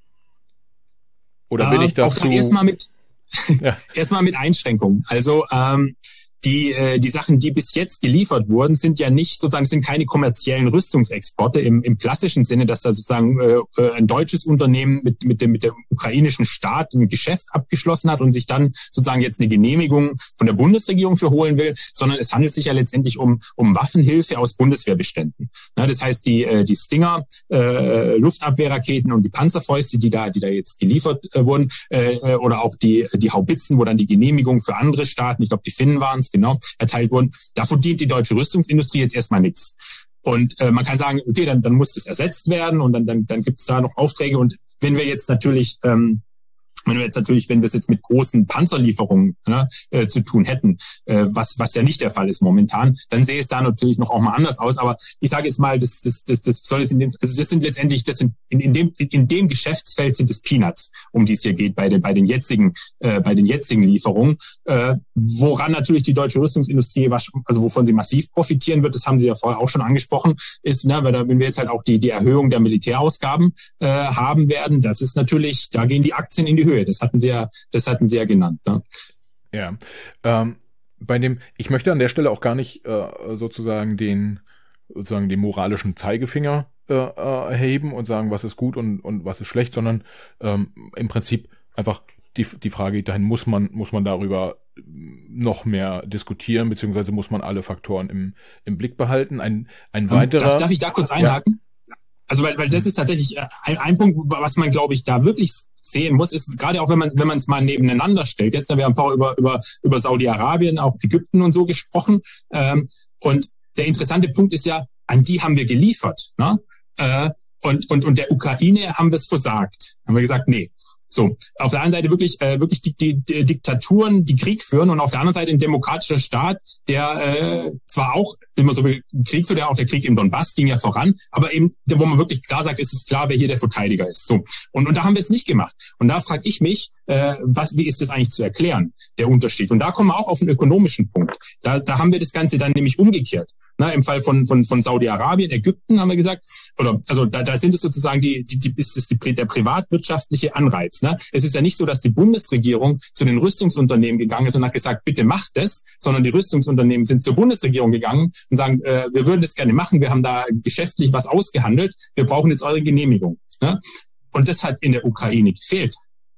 Oder bin äh, ich dazu? Erstmal mit, ja. erstmal mit Einschränkungen. Also, ähm, Die, äh, die Sachen, die bis jetzt geliefert wurden, sind ja nicht sozusagen, sind keine kommerziellen Rüstungsexporte im, im klassischen Sinne, dass da sozusagen äh, ein deutsches Unternehmen mit, mit dem, mit dem ukrainischen Staat ein Geschäft abgeschlossen hat und sich dann sozusagen jetzt eine Genehmigung von der Bundesregierung für holen will, sondern es handelt sich ja letztendlich um, um Waffenhilfe aus Bundeswehrbeständen. Ja, das heißt, die, äh, die Stinger, äh, Luftabwehrraketen und die Panzerfäuste, die da, die da jetzt geliefert äh, wurden, äh, oder auch die, die Haubitzen, wo dann die Genehmigung für andere Staaten, ich glaube, die Finnen waren es, genau, erteilt wurden. Da verdient die deutsche Rüstungsindustrie jetzt erstmal nichts. Und äh, man kann sagen, okay, dann, dann muss das ersetzt werden und dann, dann, dann gibt es da noch Aufträge. Und wenn wir jetzt natürlich ähm, Wenn wir jetzt natürlich, wenn wir es jetzt mit großen Panzerlieferungen ne, äh, zu tun hätten, äh, was was ja nicht der Fall ist momentan, dann sähe es da natürlich noch auch mal anders aus. Aber ich sage jetzt mal, das das das das soll es in dem, also das sind letztendlich, das sind in, in dem in dem Geschäftsfeld sind es Peanuts, um die es hier geht bei den bei den jetzigen äh, bei den jetzigen Lieferungen, äh, woran natürlich die deutsche Rüstungsindustrie, was, also wovon sie massiv profitieren wird, das haben Sie ja vorher auch schon angesprochen, ist, ne, weil da, wenn wir jetzt halt auch die die Erhöhung der Militärausgaben äh, haben werden, das ist natürlich, da gehen die Aktien in die Höhe. Das hatten Sie ja, das hatten Sie ja genannt. Ne? Ja, ähm, bei dem, ich möchte an der Stelle auch gar nicht äh, sozusagen den, sozusagen den moralischen Zeigefinger äh, erheben und sagen, was ist gut und und was ist schlecht, sondern ähm, im Prinzip einfach die die Frage geht dahin, muss man muss man darüber noch mehr diskutieren, beziehungsweise muss man alle Faktoren im im Blick behalten. Ein ein weiterer. Darf, darf ich da kurz einhaken? Ja. Also weil, weil das ist tatsächlich ein, ein Punkt, was man, glaube ich, da wirklich sehen muss, ist gerade auch, wenn man wenn man es mal nebeneinander stellt. Jetzt, wir haben vorher über über über Saudi-Arabien, auch Ägypten und so gesprochen. Ähm, und der interessante Punkt ist ja, an die haben wir geliefert. Ne? Äh, und und und der Ukraine haben wir es versagt. Haben wir gesagt, nee. So, auf der einen Seite wirklich äh, wirklich die, die, die Diktaturen, die Krieg führen, und auf der anderen Seite ein demokratischer Staat, der äh, zwar auch immer so viel Krieg führt, ja auch der Krieg im Donbass ging ja voran, aber eben, wo man wirklich klar sagt, es ist klar, wer hier der Verteidiger ist. So, und und da haben wir es nicht gemacht. Und da frage ich mich, äh, was wie ist das eigentlich zu erklären, der Unterschied? Und da kommen wir auch auf einen ökonomischen Punkt. Da da haben wir das Ganze dann nämlich umgekehrt. Na, im Fall von von von Saudi-Arabien, Ägypten haben wir gesagt, oder also da da sind es sozusagen die die, die ist es die, der privatwirtschaftliche Anreiz. Ne? Es ist ja nicht so, dass die Bundesregierung zu den Rüstungsunternehmen gegangen ist und hat gesagt, bitte macht das, sondern die Rüstungsunternehmen sind zur Bundesregierung gegangen und sagen, äh, wir würden das gerne machen, wir haben da geschäftlich was ausgehandelt, wir brauchen jetzt eure Genehmigung. Ne? Und das hat in der Ukraine gefehlt.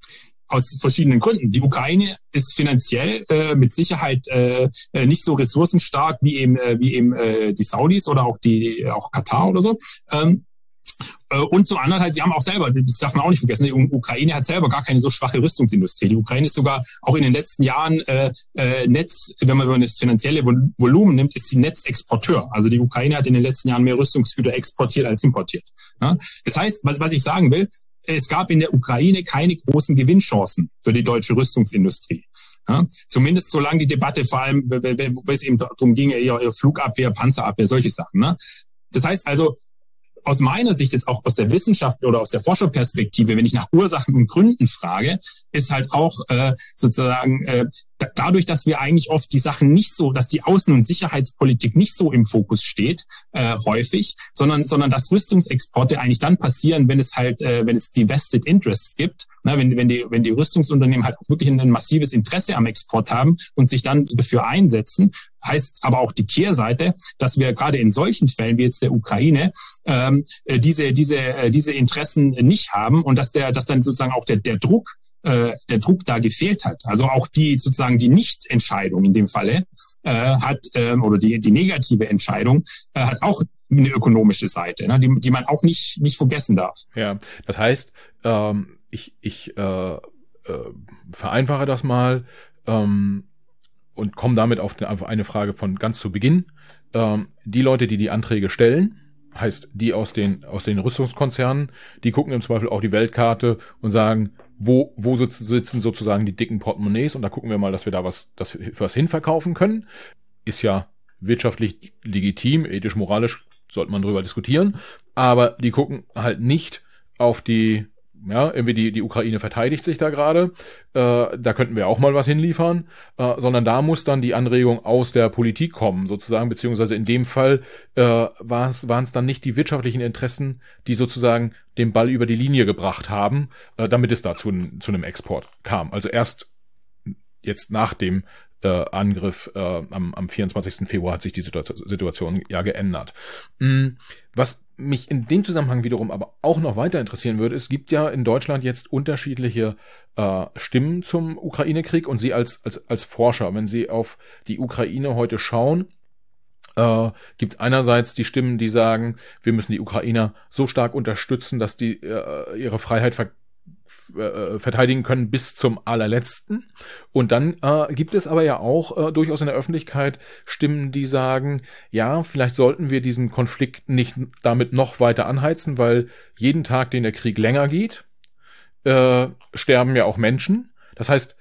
Aus verschiedenen Gründen. Die Ukraine ist finanziell äh, mit Sicherheit äh, nicht so ressourcenstark wie eben äh, wie eben äh, die Saudis oder auch die auch Katar oder so. Ähm, Und zum anderen halt, sie haben auch selber, das darf man auch nicht vergessen, die Ukraine hat selber gar keine so schwache Rüstungsindustrie. Die Ukraine ist sogar auch in den letzten Jahren äh, äh, Netz, wenn man das finanzielle Volumen nimmt, ist sie Netzexporteur. Also die Ukraine hat in den letzten Jahren mehr Rüstungsgüter exportiert als importiert. Ja? Das heißt, was, was ich sagen will, es gab in der Ukraine keine großen Gewinnchancen für die deutsche Rüstungsindustrie. Ja? Zumindest solange die Debatte vor allem, wo es eben darum ging, eher Flugabwehr, Panzerabwehr, solche Sachen. Ne? Das heißt also, aus meiner Sicht jetzt auch aus der Wissenschaft oder aus der Forscherperspektive, wenn ich nach Ursachen und Gründen frage, ist halt auch äh, sozusagen äh, da, dadurch, dass wir eigentlich oft die Sachen nicht so, dass die Außen- und Sicherheitspolitik nicht so im Fokus steht, äh, häufig, sondern sondern dass Rüstungsexporte eigentlich dann passieren, wenn es halt, äh, wenn es die Vested Interests gibt, ne, wenn wenn die wenn die Rüstungsunternehmen halt auch wirklich ein, ein massives Interesse am Export haben und sich dann dafür einsetzen. Heißt aber auch die Kehrseite, dass wir gerade in solchen Fällen wie jetzt der Ukraine ähm, diese diese äh, diese Interessen nicht haben und dass der dass dann sozusagen auch der der Druck äh, der Druck da gefehlt hat. Also auch die sozusagen die Nichtentscheidung in dem Falle äh, hat ähm, oder die die negative Entscheidung äh, hat auch eine ökonomische Seite, ne, die die man auch nicht nicht vergessen darf. Ja, das heißt, ähm, ich ich äh, äh, vereinfache das mal. Ähm, und komme damit auf eine Frage von ganz zu Beginn. Ähm, die Leute, die die Anträge stellen, heißt die aus den aus den Rüstungskonzernen, die gucken im Zweifel auf die Weltkarte und sagen, wo wo sitzen sozusagen die dicken Portemonnaies und da gucken wir mal, dass wir da was das was hinverkaufen können. Ist ja wirtschaftlich legitim, ethisch, moralisch sollte man drüber diskutieren, aber die gucken halt nicht auf die Ja, irgendwie die, die Ukraine verteidigt sich da gerade, äh, da könnten wir auch mal was hinliefern, äh, sondern da muss dann die Anregung aus der Politik kommen, sozusagen, beziehungsweise in dem Fall äh, waren es dann nicht die wirtschaftlichen Interessen, die sozusagen den Ball über die Linie gebracht haben, äh, damit es da zu, zu einem Export kam. Also erst jetzt nach dem äh, Angriff äh, am, am vierundzwanzigsten Februar hat sich die Situation, Situation ja geändert. Mhm. Was mich in dem Zusammenhang wiederum aber auch noch weiter interessieren würde, es gibt ja in Deutschland jetzt unterschiedliche äh, Stimmen zum Ukraine-Krieg und Sie als, als, als Forscher, wenn Sie auf die Ukraine heute schauen, äh, gibt es einerseits die Stimmen, die sagen, wir müssen die Ukrainer so stark unterstützen, dass die äh, ihre Freiheit ver äh, verteidigen können bis zum allerletzten. Und dann äh, gibt es aber ja auch äh, durchaus in der Öffentlichkeit Stimmen, die sagen, ja, vielleicht sollten wir diesen Konflikt nicht damit noch weiter anheizen, weil jeden Tag, den der Krieg länger geht, äh, sterben ja auch Menschen. Das heißt,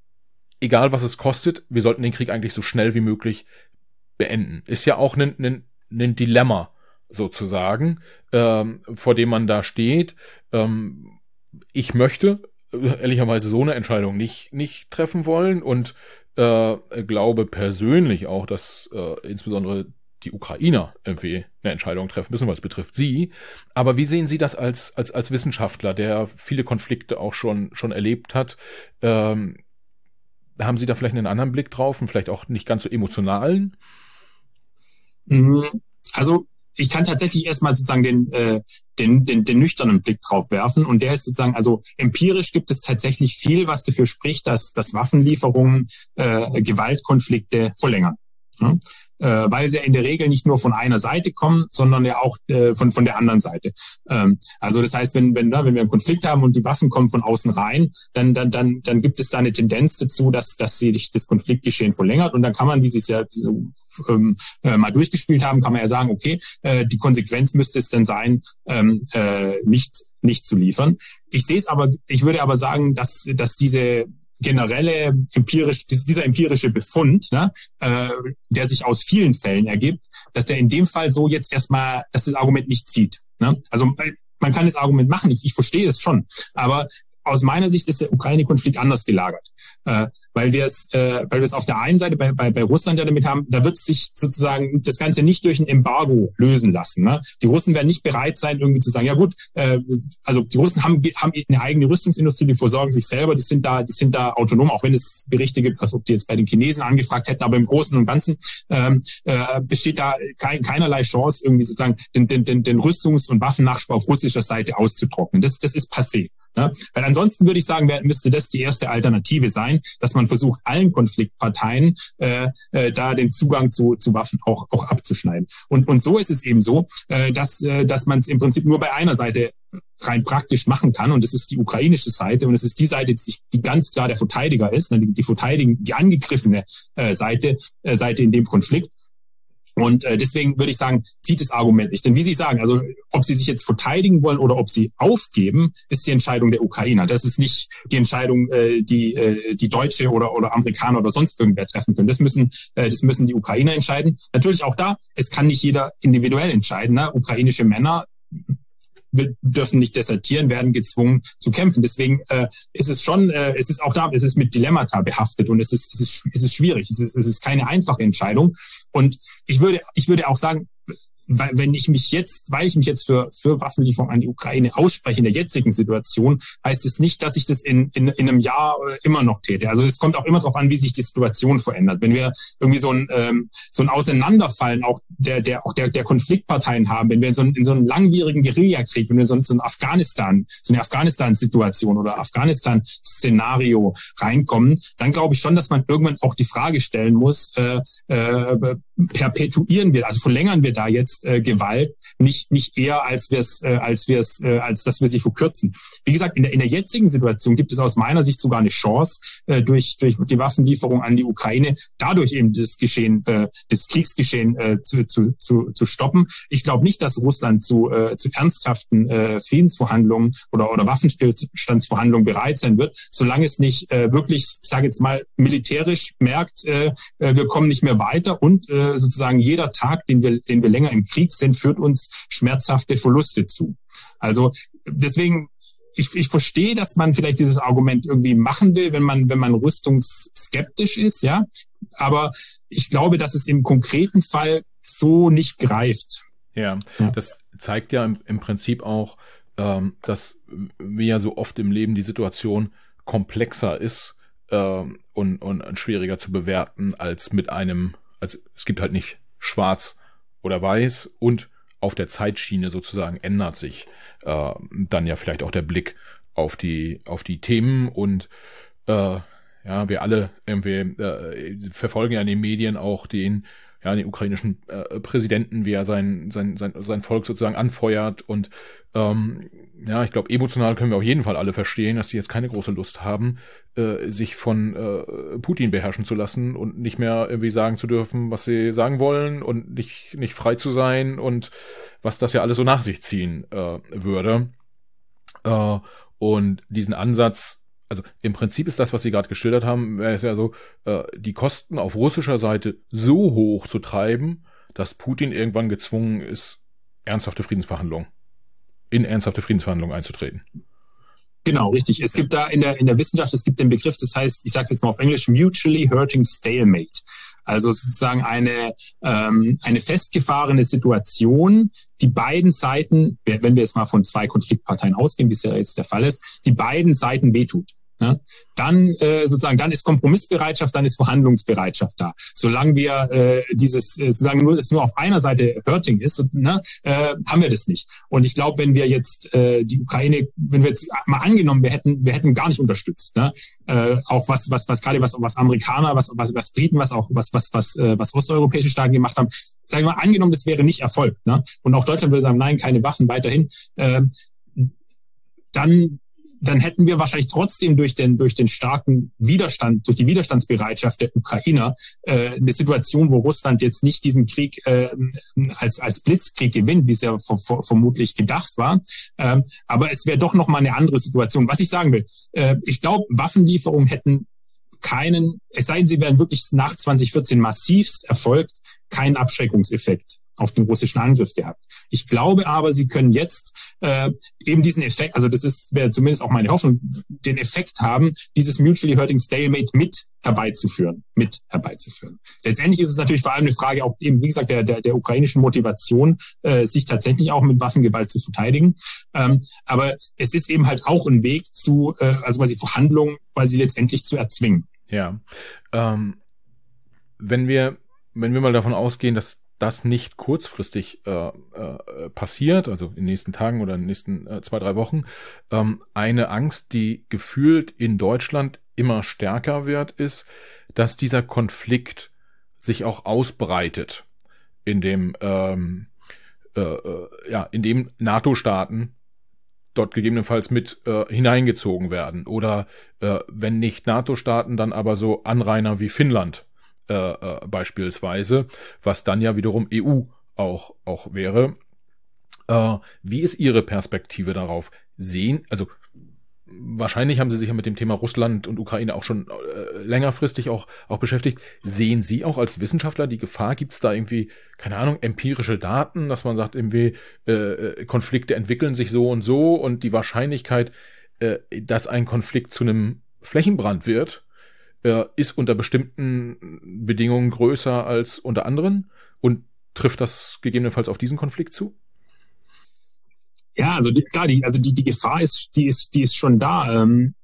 egal was es kostet, wir sollten den Krieg eigentlich so schnell wie möglich beenden. Ist ja auch ein, ein, ein Dilemma sozusagen, ähm, vor dem man da steht. Ähm, ich möchte ehrlicherweise so eine Entscheidung nicht nicht treffen wollen und äh, glaube persönlich auch, dass äh, insbesondere die Ukrainer irgendwie eine Entscheidung treffen müssen, weil es betrifft sie. Aber wie sehen Sie das als als als Wissenschaftler, der viele Konflikte auch schon schon erlebt hat? Ähm, haben Sie da vielleicht einen anderen Blick drauf und vielleicht auch nicht ganz so emotionalen? Also ich kann tatsächlich erstmal sozusagen den, äh, den, den, den nüchternen Blick drauf werfen. Und der ist sozusagen, also empirisch gibt es tatsächlich viel, was dafür spricht, dass, dass Waffenlieferungen äh, Gewaltkonflikte verlängern. Ja? Äh, weil sie ja in der Regel nicht nur von einer Seite kommen, sondern ja auch äh, von, von der anderen Seite. Ähm, also das heißt, wenn, wenn, ne, wenn wir einen Konflikt haben und die Waffen kommen von außen rein, dann, dann, dann, dann gibt es da eine Tendenz dazu, dass, dass sich das Konfliktgeschehen verlängert. Und dann kann man, wie Sie es ja so ähm, äh, mal durchgespielt haben, kann man ja sagen, okay, äh, die Konsequenz müsste es dann sein, ähm, äh, nicht, nicht zu liefern. Ich sehe es aber, ich würde aber sagen, dass, dass diese generelle empirisch, dieser empirische Befund, ne, äh, der sich aus vielen Fällen ergibt, dass der in dem Fall so jetzt erstmal, dass das Argument nicht zieht. Ne? Also man kann das Argument machen, ich, ich verstehe es schon, aber aus meiner Sicht ist der Ukraine-Konflikt anders gelagert, äh, weil wir es, äh, weil wir es auf der einen Seite bei, bei, bei Russland ja damit haben, da wird sich sozusagen das Ganze nicht durch ein Embargo lösen lassen. Ne? Die Russen werden nicht bereit sein, irgendwie zu sagen, ja gut, äh, also die Russen haben haben eine eigene Rüstungsindustrie, die versorgen sich selber, die sind da, die sind da autonom, auch wenn es Berichte gibt, als ob die jetzt bei den Chinesen angefragt hätten, aber im Großen und Ganzen ähm, äh, besteht da kein, keinerlei Chance, irgendwie sozusagen den, den, den, den Rüstungs- und Waffennachschub auf russischer Seite auszutrocknen. Das, das ist passé. Ne? Weil ansonsten würde ich sagen, müsste das die erste Alternative sein, dass man versucht, allen Konfliktparteien äh, äh, da den Zugang zu, zu Waffen auch, auch abzuschneiden. Und, und so ist es eben so, äh, dass, äh, dass man es im Prinzip nur bei einer Seite rein praktisch machen kann. Und das ist die ukrainische Seite. Und es ist die Seite, die, die ganz klar der Verteidiger ist, ne? die, die verteidigen, die angegriffene äh, Seite, äh, Seite in dem Konflikt. Und äh, deswegen würde ich sagen, zieht das Argument nicht. Denn wie Sie sagen, also ob Sie sich jetzt verteidigen wollen oder ob Sie aufgeben, ist die Entscheidung der Ukrainer. Das ist nicht die Entscheidung, äh, die äh, die Deutsche oder oder Amerikaner oder sonst irgendwer treffen können. Das müssen äh, das müssen die Ukrainer entscheiden. Natürlich auch da, es kann nicht jeder individuell entscheiden. Ne? Ukrainische Männer wir dürfen nicht desertieren, werden gezwungen zu kämpfen. Deswegen äh, ist es schon, äh, es ist auch da, es ist mit Dilemmata behaftet und es ist, es ist, es ist schwierig. Es ist, es ist keine einfache Entscheidung. Und ich würde, ich würde auch sagen, weil, wenn ich mich jetzt, weil ich mich jetzt für, für Waffenlieferung an die Ukraine ausspreche in der jetzigen Situation, heißt es nicht, dass ich das in, in, in einem Jahr immer noch täte. Also es kommt auch immer darauf an, wie sich die Situation verändert. Wenn wir irgendwie so ein, ähm, so ein Auseinanderfallen auch der, der, auch der, der Konfliktparteien haben, wenn wir in so, einen, in so einen langwierigen Guerillakrieg, wenn wir so, so ein Afghanistan, so eine Afghanistan-Situation oder Afghanistan-Szenario reinkommen, dann glaube ich schon, dass man irgendwann auch die Frage stellen muss, äh, äh, perpetuieren wir, also verlängern wir da jetzt äh, Gewalt, nicht nicht eher als wir es äh, als wir es äh, als dass wir sie verkürzen. Wie gesagt, in der in der jetzigen Situation gibt es aus meiner Sicht sogar eine Chance äh, durch durch die Waffenlieferung an die Ukraine, dadurch eben das Geschehen äh, das Kriegsgeschehen äh, zu zu zu zu stoppen. Ich glaube nicht, dass Russland zu äh, zu ernsthaften äh, Friedensverhandlungen oder oder Waffenstillstandsverhandlungen bereit sein wird, solange es nicht äh, wirklich, ich sage jetzt mal, militärisch merkt, äh, wir kommen nicht mehr weiter und äh, sozusagen jeder Tag, den wir den wir länger im Krieg sind, führt uns schmerzhafte Verluste zu. Also deswegen, ich, ich verstehe, dass man vielleicht dieses Argument irgendwie machen will, wenn man wenn man rüstungsskeptisch ist, ja. Aber ich glaube, dass es im konkreten Fall so nicht greift. Ja, ja. Das zeigt ja im, im Prinzip auch, ähm, dass wie ja so oft im Leben die Situation komplexer ist äh, und, und schwieriger zu bewerten als mit einem, also es gibt halt nicht schwarz oder weiß und auf der Zeitschiene sozusagen ändert sich äh, dann ja vielleicht auch der Blick auf die auf die Themen und äh, ja, wir alle irgendwie äh, verfolgen ja in den Medien auch den ja den ukrainischen äh, Präsidenten, wie er sein sein sein sein Volk sozusagen anfeuert und ähm, ja, ich glaube, emotional können wir auf jeden Fall alle verstehen, dass die jetzt keine große Lust haben, äh, sich von äh, Putin beherrschen zu lassen und nicht mehr irgendwie sagen zu dürfen, was sie sagen wollen und nicht nicht frei zu sein und was das ja alles so nach sich ziehen äh, würde. Äh, und diesen Ansatz, also im Prinzip ist das, was Sie gerade geschildert haben, wäre es ja so, äh, die Kosten auf russischer Seite so hoch zu treiben, dass Putin irgendwann gezwungen ist, ernsthafte Friedensverhandlungen in ernsthafte Friedensverhandlungen einzutreten. Genau, richtig. Es gibt da in der in der Wissenschaft, es gibt den Begriff, das heißt, ich sage es jetzt mal auf Englisch, mutually hurting stalemate. Also sozusagen eine ähm, eine festgefahrene Situation, die beiden Seiten, wenn wir jetzt mal von zwei Konfliktparteien ausgehen, wie es ja jetzt der Fall ist, die beiden Seiten wehtut. Ja, dann äh, sozusagen, dann ist Kompromissbereitschaft, dann ist Verhandlungsbereitschaft da. Solange wir äh, dieses, äh, solange nur es nur auf einer Seite Hurting ist, ne, äh, haben wir das nicht. Und ich glaube, wenn wir jetzt äh, die Ukraine, wenn wir jetzt mal angenommen, wir hätten, wir hätten gar nicht unterstützt, ne, äh, auch was, was, was gerade was, was Amerikaner, was, was, was Briten, was auch was, was, was, äh, was osteuropäische Staaten gemacht haben, sagen wir mal, angenommen, das wäre nicht Erfolg, ne, und auch Deutschland würde sagen, nein, keine Waffen weiterhin, äh, dann dann hätten wir wahrscheinlich trotzdem durch den durch den starken Widerstand, durch die Widerstandsbereitschaft der Ukrainer äh, eine Situation, wo Russland jetzt nicht diesen Krieg äh, als als Blitzkrieg gewinnt, wie es ja v- v- vermutlich gedacht war. Ähm, aber es wäre doch noch mal eine andere Situation. Was ich sagen will, äh, ich glaube, Waffenlieferungen hätten keinen, es sei denn, sie wären wirklich nach zwanzig vierzehn massivst erfolgt, keinen Abschreckungseffekt auf den russischen Angriff gehabt. Ich glaube aber, sie können jetzt äh, eben diesen Effekt, also das ist wäre zumindest auch meine Hoffnung, den Effekt haben, dieses mutually hurting stalemate mit herbeizuführen, mit herbeizuführen. Letztendlich ist es natürlich vor allem eine Frage auch eben, wie gesagt, der der, der ukrainischen Motivation, äh, sich tatsächlich auch mit Waffengewalt zu verteidigen. Ähm, aber es ist eben halt auch ein Weg zu, äh, also quasi Verhandlungen, quasi letztendlich zu erzwingen. Ja, ähm, wenn wir wenn wir mal davon ausgehen, dass das nicht kurzfristig äh, äh, passiert, also in den nächsten Tagen oder in den nächsten äh, zwei, drei Wochen, ähm, eine Angst, die gefühlt in Deutschland immer stärker wird, ist, dass dieser Konflikt sich auch ausbreitet, in dem ähm, äh, äh, ja, in dem NATO-Staaten dort gegebenenfalls mit äh, hineingezogen werden. Oder äh, wenn nicht NATO-Staaten, dann aber so Anrainer wie Finnland äh, äh, beispielsweise, was dann ja wiederum E U auch, auch wäre. Äh, wie ist Ihre Perspektive darauf? Sehen, also wahrscheinlich haben Sie sich ja mit dem Thema Russland und Ukraine auch schon äh, längerfristig auch, auch beschäftigt. Sehen Sie auch als Wissenschaftler die Gefahr? Gibt es da irgendwie, keine Ahnung, empirische Daten, dass man sagt, irgendwie äh, Konflikte entwickeln sich so und so und die Wahrscheinlichkeit, äh, dass ein Konflikt zu einem Flächenbrand wird, äh, ist unter bestimmten Bedingungen größer als unter anderen? Und trifft das gegebenenfalls auf diesen Konflikt zu? Ja, also die, klar, die, also die, die Gefahr ist, die ist, die ist schon da. Ähm,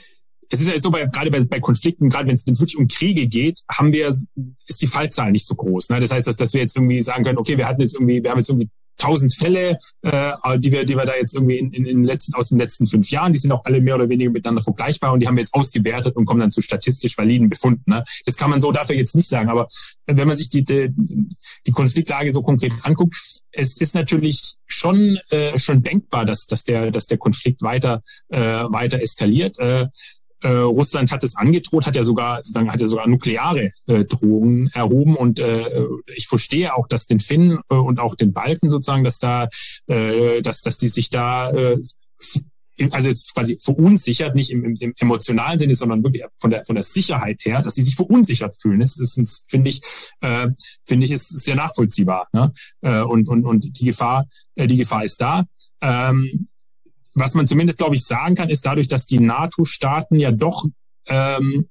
es ist ja so, bei, gerade bei, bei Konflikten, gerade wenn es wirklich um Kriege geht, haben wir, ist die Fallzahl nicht so groß. Ne? Das heißt, dass, dass wir jetzt irgendwie sagen können, okay, wir hatten jetzt irgendwie, wir haben jetzt irgendwie tausend Fälle, äh, die wir, die wir da jetzt irgendwie in, in, in letzten, aus den letzten fünf Jahren, die sind auch alle mehr oder weniger miteinander vergleichbar und die haben wir jetzt ausgewertet und kommen dann zu statistisch validen Befunden. Ne? Das kann man so dafür jetzt nicht sagen, aber wenn man sich die, die, die Konfliktlage so konkret anguckt, es ist natürlich schon, äh, schon denkbar, dass, dass der, dass der Konflikt weiter, äh, weiter eskaliert. Äh, Äh, Russland hat es angedroht, hat ja sogar, sozusagen, hat ja sogar nukleare äh, Drohungen erhoben und äh, ich verstehe auch, dass den Finnen äh, und auch den Balten sozusagen, dass da, äh, dass, dass die sich da, äh, also jetzt quasi verunsichert, nicht im, im, im emotionalen Sinne, sondern wirklich von der von der Sicherheit her, dass sie sich verunsichert fühlen. Das ist, finde ich, äh, finde ich, ist sehr nachvollziehbar. Ne? Äh, und und und die Gefahr, äh, die Gefahr ist da. Ähm, Was man zumindest, glaube ich, sagen kann, ist dadurch, dass die NATO-Staaten ja doch ähm,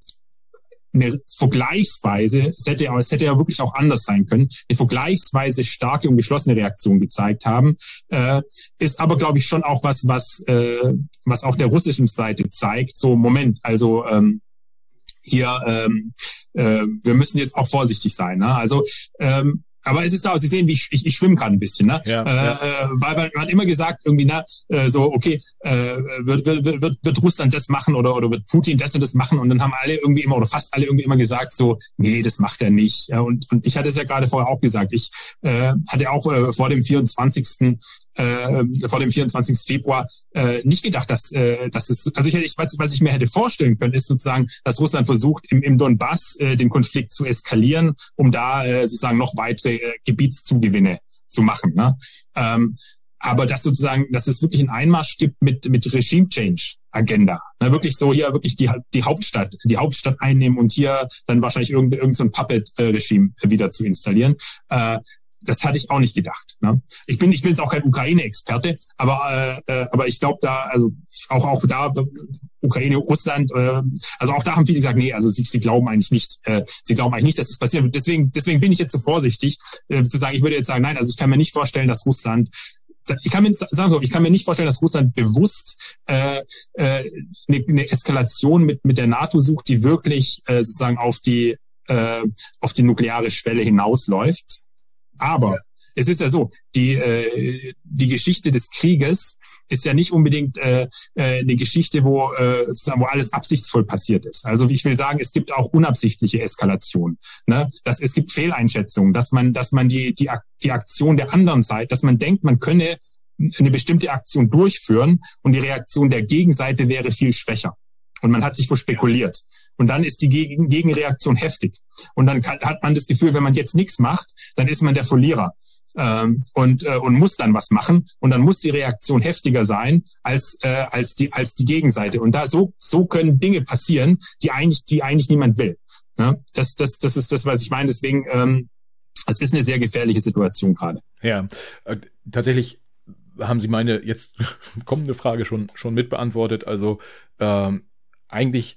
eine vergleichsweise, es hätte, es hätte ja wirklich auch anders sein können, eine vergleichsweise starke und geschlossene Reaktion gezeigt haben, äh, ist aber, glaube ich, schon auch was, was, äh, was auch der russischen Seite zeigt. So, Moment, also ähm, hier, ähm, äh, wir müssen jetzt auch vorsichtig sein. Ne? Also ähm, aber es ist da, Sie sehen, wie ich, ich, ich schwimme gerade ein bisschen, ne? Ja, äh, ja. Weil man, man hat immer gesagt, irgendwie, na, äh, so, okay, äh, wird, wird, wird, wird Russland das machen oder, oder wird Putin das und das machen? Und dann haben alle irgendwie immer, oder fast alle irgendwie immer gesagt, so, nee, das macht er nicht. Und, und ich hatte es ja gerade vorher auch gesagt, ich äh, hatte auch äh, vor dem vierundzwanzigsten Äh, vor dem vierundzwanzigsten Februar äh, nicht gedacht, dass, äh, dass es, also ich, ich weiß, was ich mir hätte vorstellen können, ist sozusagen, dass Russland versucht, im, im Donbass äh, den Konflikt zu eskalieren, um da äh, sozusagen noch weitere äh, Gebietszugewinne zu machen. Ne? Ähm, aber dass sozusagen, dass es wirklich einen Einmarsch gibt mit mit Regime-Change-Agenda. Ne? Wirklich so hier wirklich die die Hauptstadt, die Hauptstadt einnehmen und hier dann wahrscheinlich irgendein, irgendein so ein Puppet-Regime wieder zu installieren. Äh, Das hatte ich auch nicht gedacht. Ne? Ich bin, ich bin jetzt auch kein Ukraine-Experte, aber äh, aber ich glaube da, also auch auch da Ukraine, Russland, äh, also auch da haben viele gesagt, nee, also sie, sie glauben eigentlich nicht, äh, sie glauben eigentlich nicht, dass das passiert. Deswegen, deswegen bin ich jetzt so vorsichtig äh, zu sagen, ich würde jetzt sagen, nein, also ich kann mir nicht vorstellen, dass Russland Ich kann mir sagen so, ich kann mir nicht vorstellen, dass Russland bewusst äh, äh, eine, eine Eskalation mit mit der NATO sucht, die wirklich äh, sozusagen auf die äh, auf die nukleare Schwelle hinausläuft. Aber ja. Es ist ja so, die äh, die Geschichte des Krieges ist ja nicht unbedingt äh, äh, eine Geschichte, wo äh, sozusagen, wo alles absichtsvoll passiert ist. Also ich will sagen, es gibt auch unabsichtliche Eskalationen. Ne? Dass es gibt Fehleinschätzungen, dass man dass man die die die Aktion der anderen Seite, dass man denkt, man könne eine bestimmte Aktion durchführen und die Reaktion der Gegenseite wäre viel schwächer. Und man hat sich verspekuliert. Und dann ist die Gegen- Gegenreaktion heftig. Und dann kann, hat man das Gefühl, wenn man jetzt nichts macht, dann ist man der Verlierer ähm, und äh, und muss dann was machen. Und dann muss die Reaktion heftiger sein als äh, als die als die Gegenseite. Und da so so können Dinge passieren, die eigentlich die eigentlich niemand will. Ja? Das das das ist das, was ich meine. Deswegen ähm, es ist eine sehr gefährliche Situation gerade. Ja, äh, tatsächlich haben Sie meine jetzt kommende Frage schon schon mitbeantwortet. Also ähm, eigentlich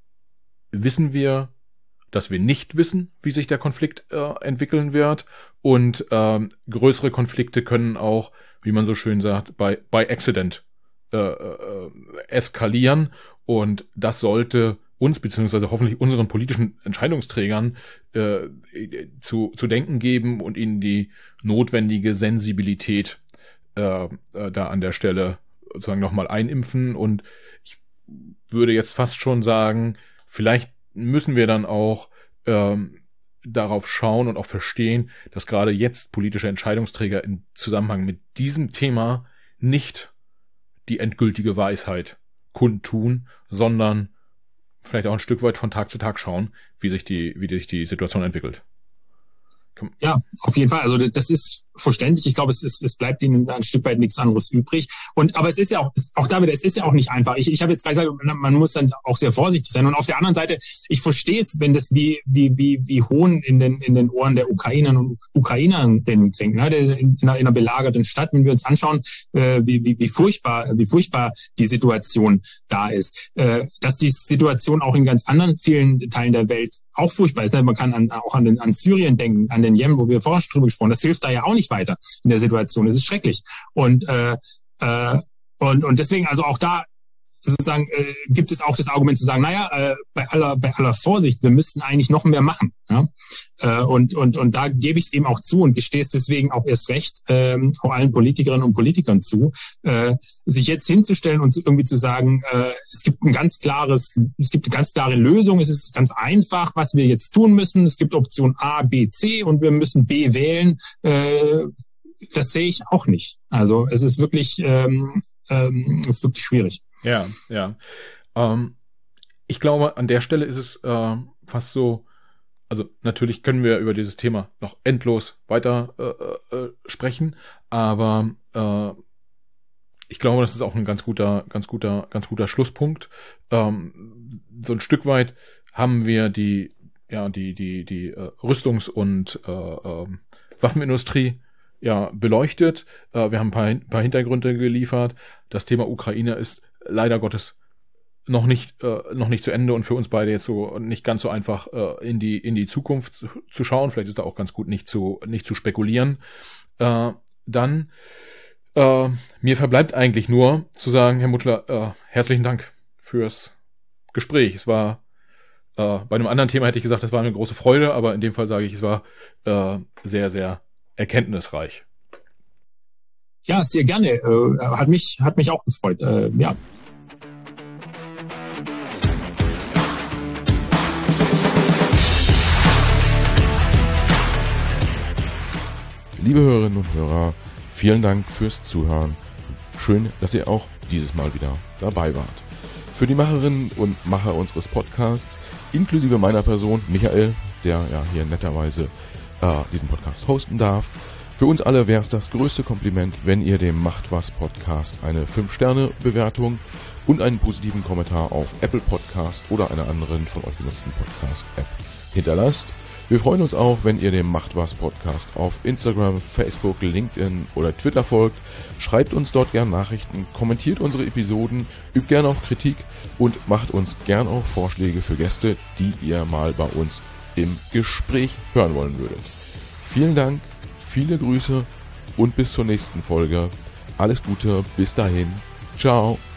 wissen wir, dass wir nicht wissen, wie sich der Konflikt äh, entwickeln wird. Und ähm, größere Konflikte können auch, wie man so schön sagt, by, by accident äh, äh, eskalieren. Und das sollte uns beziehungsweise hoffentlich unseren politischen Entscheidungsträgern äh, zu, zu denken geben und ihnen die notwendige Sensibilität äh, äh, da an der Stelle sozusagen nochmal einimpfen. Und ich würde jetzt fast schon sagen, vielleicht müssen wir dann auch ähm, darauf schauen und auch verstehen, dass gerade jetzt politische Entscheidungsträger im Zusammenhang mit diesem Thema nicht die endgültige Weisheit kundtun, sondern vielleicht auch ein Stück weit von Tag zu Tag schauen, wie sich die, wie sich die Situation entwickelt. Ja, auf jeden Fall. Also das ist verständlich. Ich glaube, es ist, es bleibt ihnen ein Stück weit nichts anderes übrig. Und aber es ist ja auch, auch da wieder, es ist ja auch nicht einfach. Ich, ich habe jetzt gerade gesagt, man muss dann auch sehr vorsichtig sein. Und auf der anderen Seite, ich verstehe es, wenn das wie wie wie wie Hohn in den in den Ohren der Ukrainerinnen und Ukrainerinnen klingt, ne? In einer, in einer belagerten Stadt, wenn wir uns anschauen, äh, wie wie wie furchtbar wie furchtbar die Situation da ist, äh, dass die Situation auch in ganz anderen vielen Teilen der Welt auch furchtbar ist. Man kann an, auch an, den, an Syrien denken, an den Jemen, wo wir vorher schon drüber gesprochen haben. Das hilft da ja auch nicht weiter in der Situation. Es ist schrecklich. Und, äh, äh, und, und deswegen, also auch da sozusagen äh, gibt es auch das Argument zu sagen, naja, äh, bei aller bei aller Vorsicht, wir müssten eigentlich noch mehr machen. Ja? Äh, und, und, und da gebe ich es eben auch zu und gestehe es deswegen auch erst recht ähm, auch allen Politikerinnen und Politikern zu, äh, sich jetzt hinzustellen und irgendwie zu sagen, äh, es gibt ein ganz klares, es gibt eine ganz klare Lösung, es ist ganz einfach, was wir jetzt tun müssen. Es gibt Option A, B, C und wir müssen B wählen. Äh, das sehe ich auch nicht. Also es ist wirklich, ähm, ähm, es ist wirklich schwierig. Ja, ja. Ähm, ich glaube, an der Stelle ist es äh, fast so, also natürlich können wir über dieses Thema noch endlos weiter äh, äh, sprechen, aber äh, ich glaube, das ist auch ein ganz guter, ganz guter, ganz guter Schlusspunkt. Ähm, so ein Stück weit haben wir die, ja, die, die, die äh, Rüstungs- und äh, äh, Waffenindustrie ja beleuchtet. Äh, wir haben ein paar, ein paar Hintergründe geliefert. Das Thema Ukraine ist leider Gottes noch nicht äh, noch nicht zu Ende und für uns beide jetzt so nicht ganz so einfach äh, in die in die Zukunft zu, zu schauen. Vielleicht ist da auch ganz gut nicht zu nicht zu spekulieren. Äh, dann äh, mir verbleibt eigentlich nur zu sagen, Herr Muttler, äh, herzlichen Dank fürs Gespräch. Es war äh, bei einem anderen Thema hätte ich gesagt, das war eine große Freude, aber in dem Fall sage ich, es war äh, sehr sehr erkenntnisreich. Ja, sehr gerne. Äh, hat mich hat mich auch gefreut. Äh, ja. Liebe Hörerinnen und Hörer, vielen Dank fürs Zuhören. Schön, dass ihr auch dieses Mal wieder dabei wart. Für die Macherinnen und Macher unseres Podcasts, inklusive meiner Person, Michael, der ja hier netterweise äh, diesen Podcast hosten darf, für uns alle wäre es das größte Kompliment, wenn ihr dem Macht was Podcast eine fünf Sterne Bewertung und einen positiven Kommentar auf Apple Podcast oder einer anderen von euch genutzten Podcast-App hinterlasst. Wir freuen uns auch, wenn ihr dem Macht was Podcast auf Instagram, Facebook, LinkedIn oder Twitter folgt. Schreibt uns dort gern Nachrichten, kommentiert unsere Episoden, übt gern auch Kritik und macht uns gern auch Vorschläge für Gäste, die ihr mal bei uns im Gespräch hören wollen würdet. Vielen Dank, viele Grüße und bis zur nächsten Folge. Alles Gute, bis dahin. Ciao.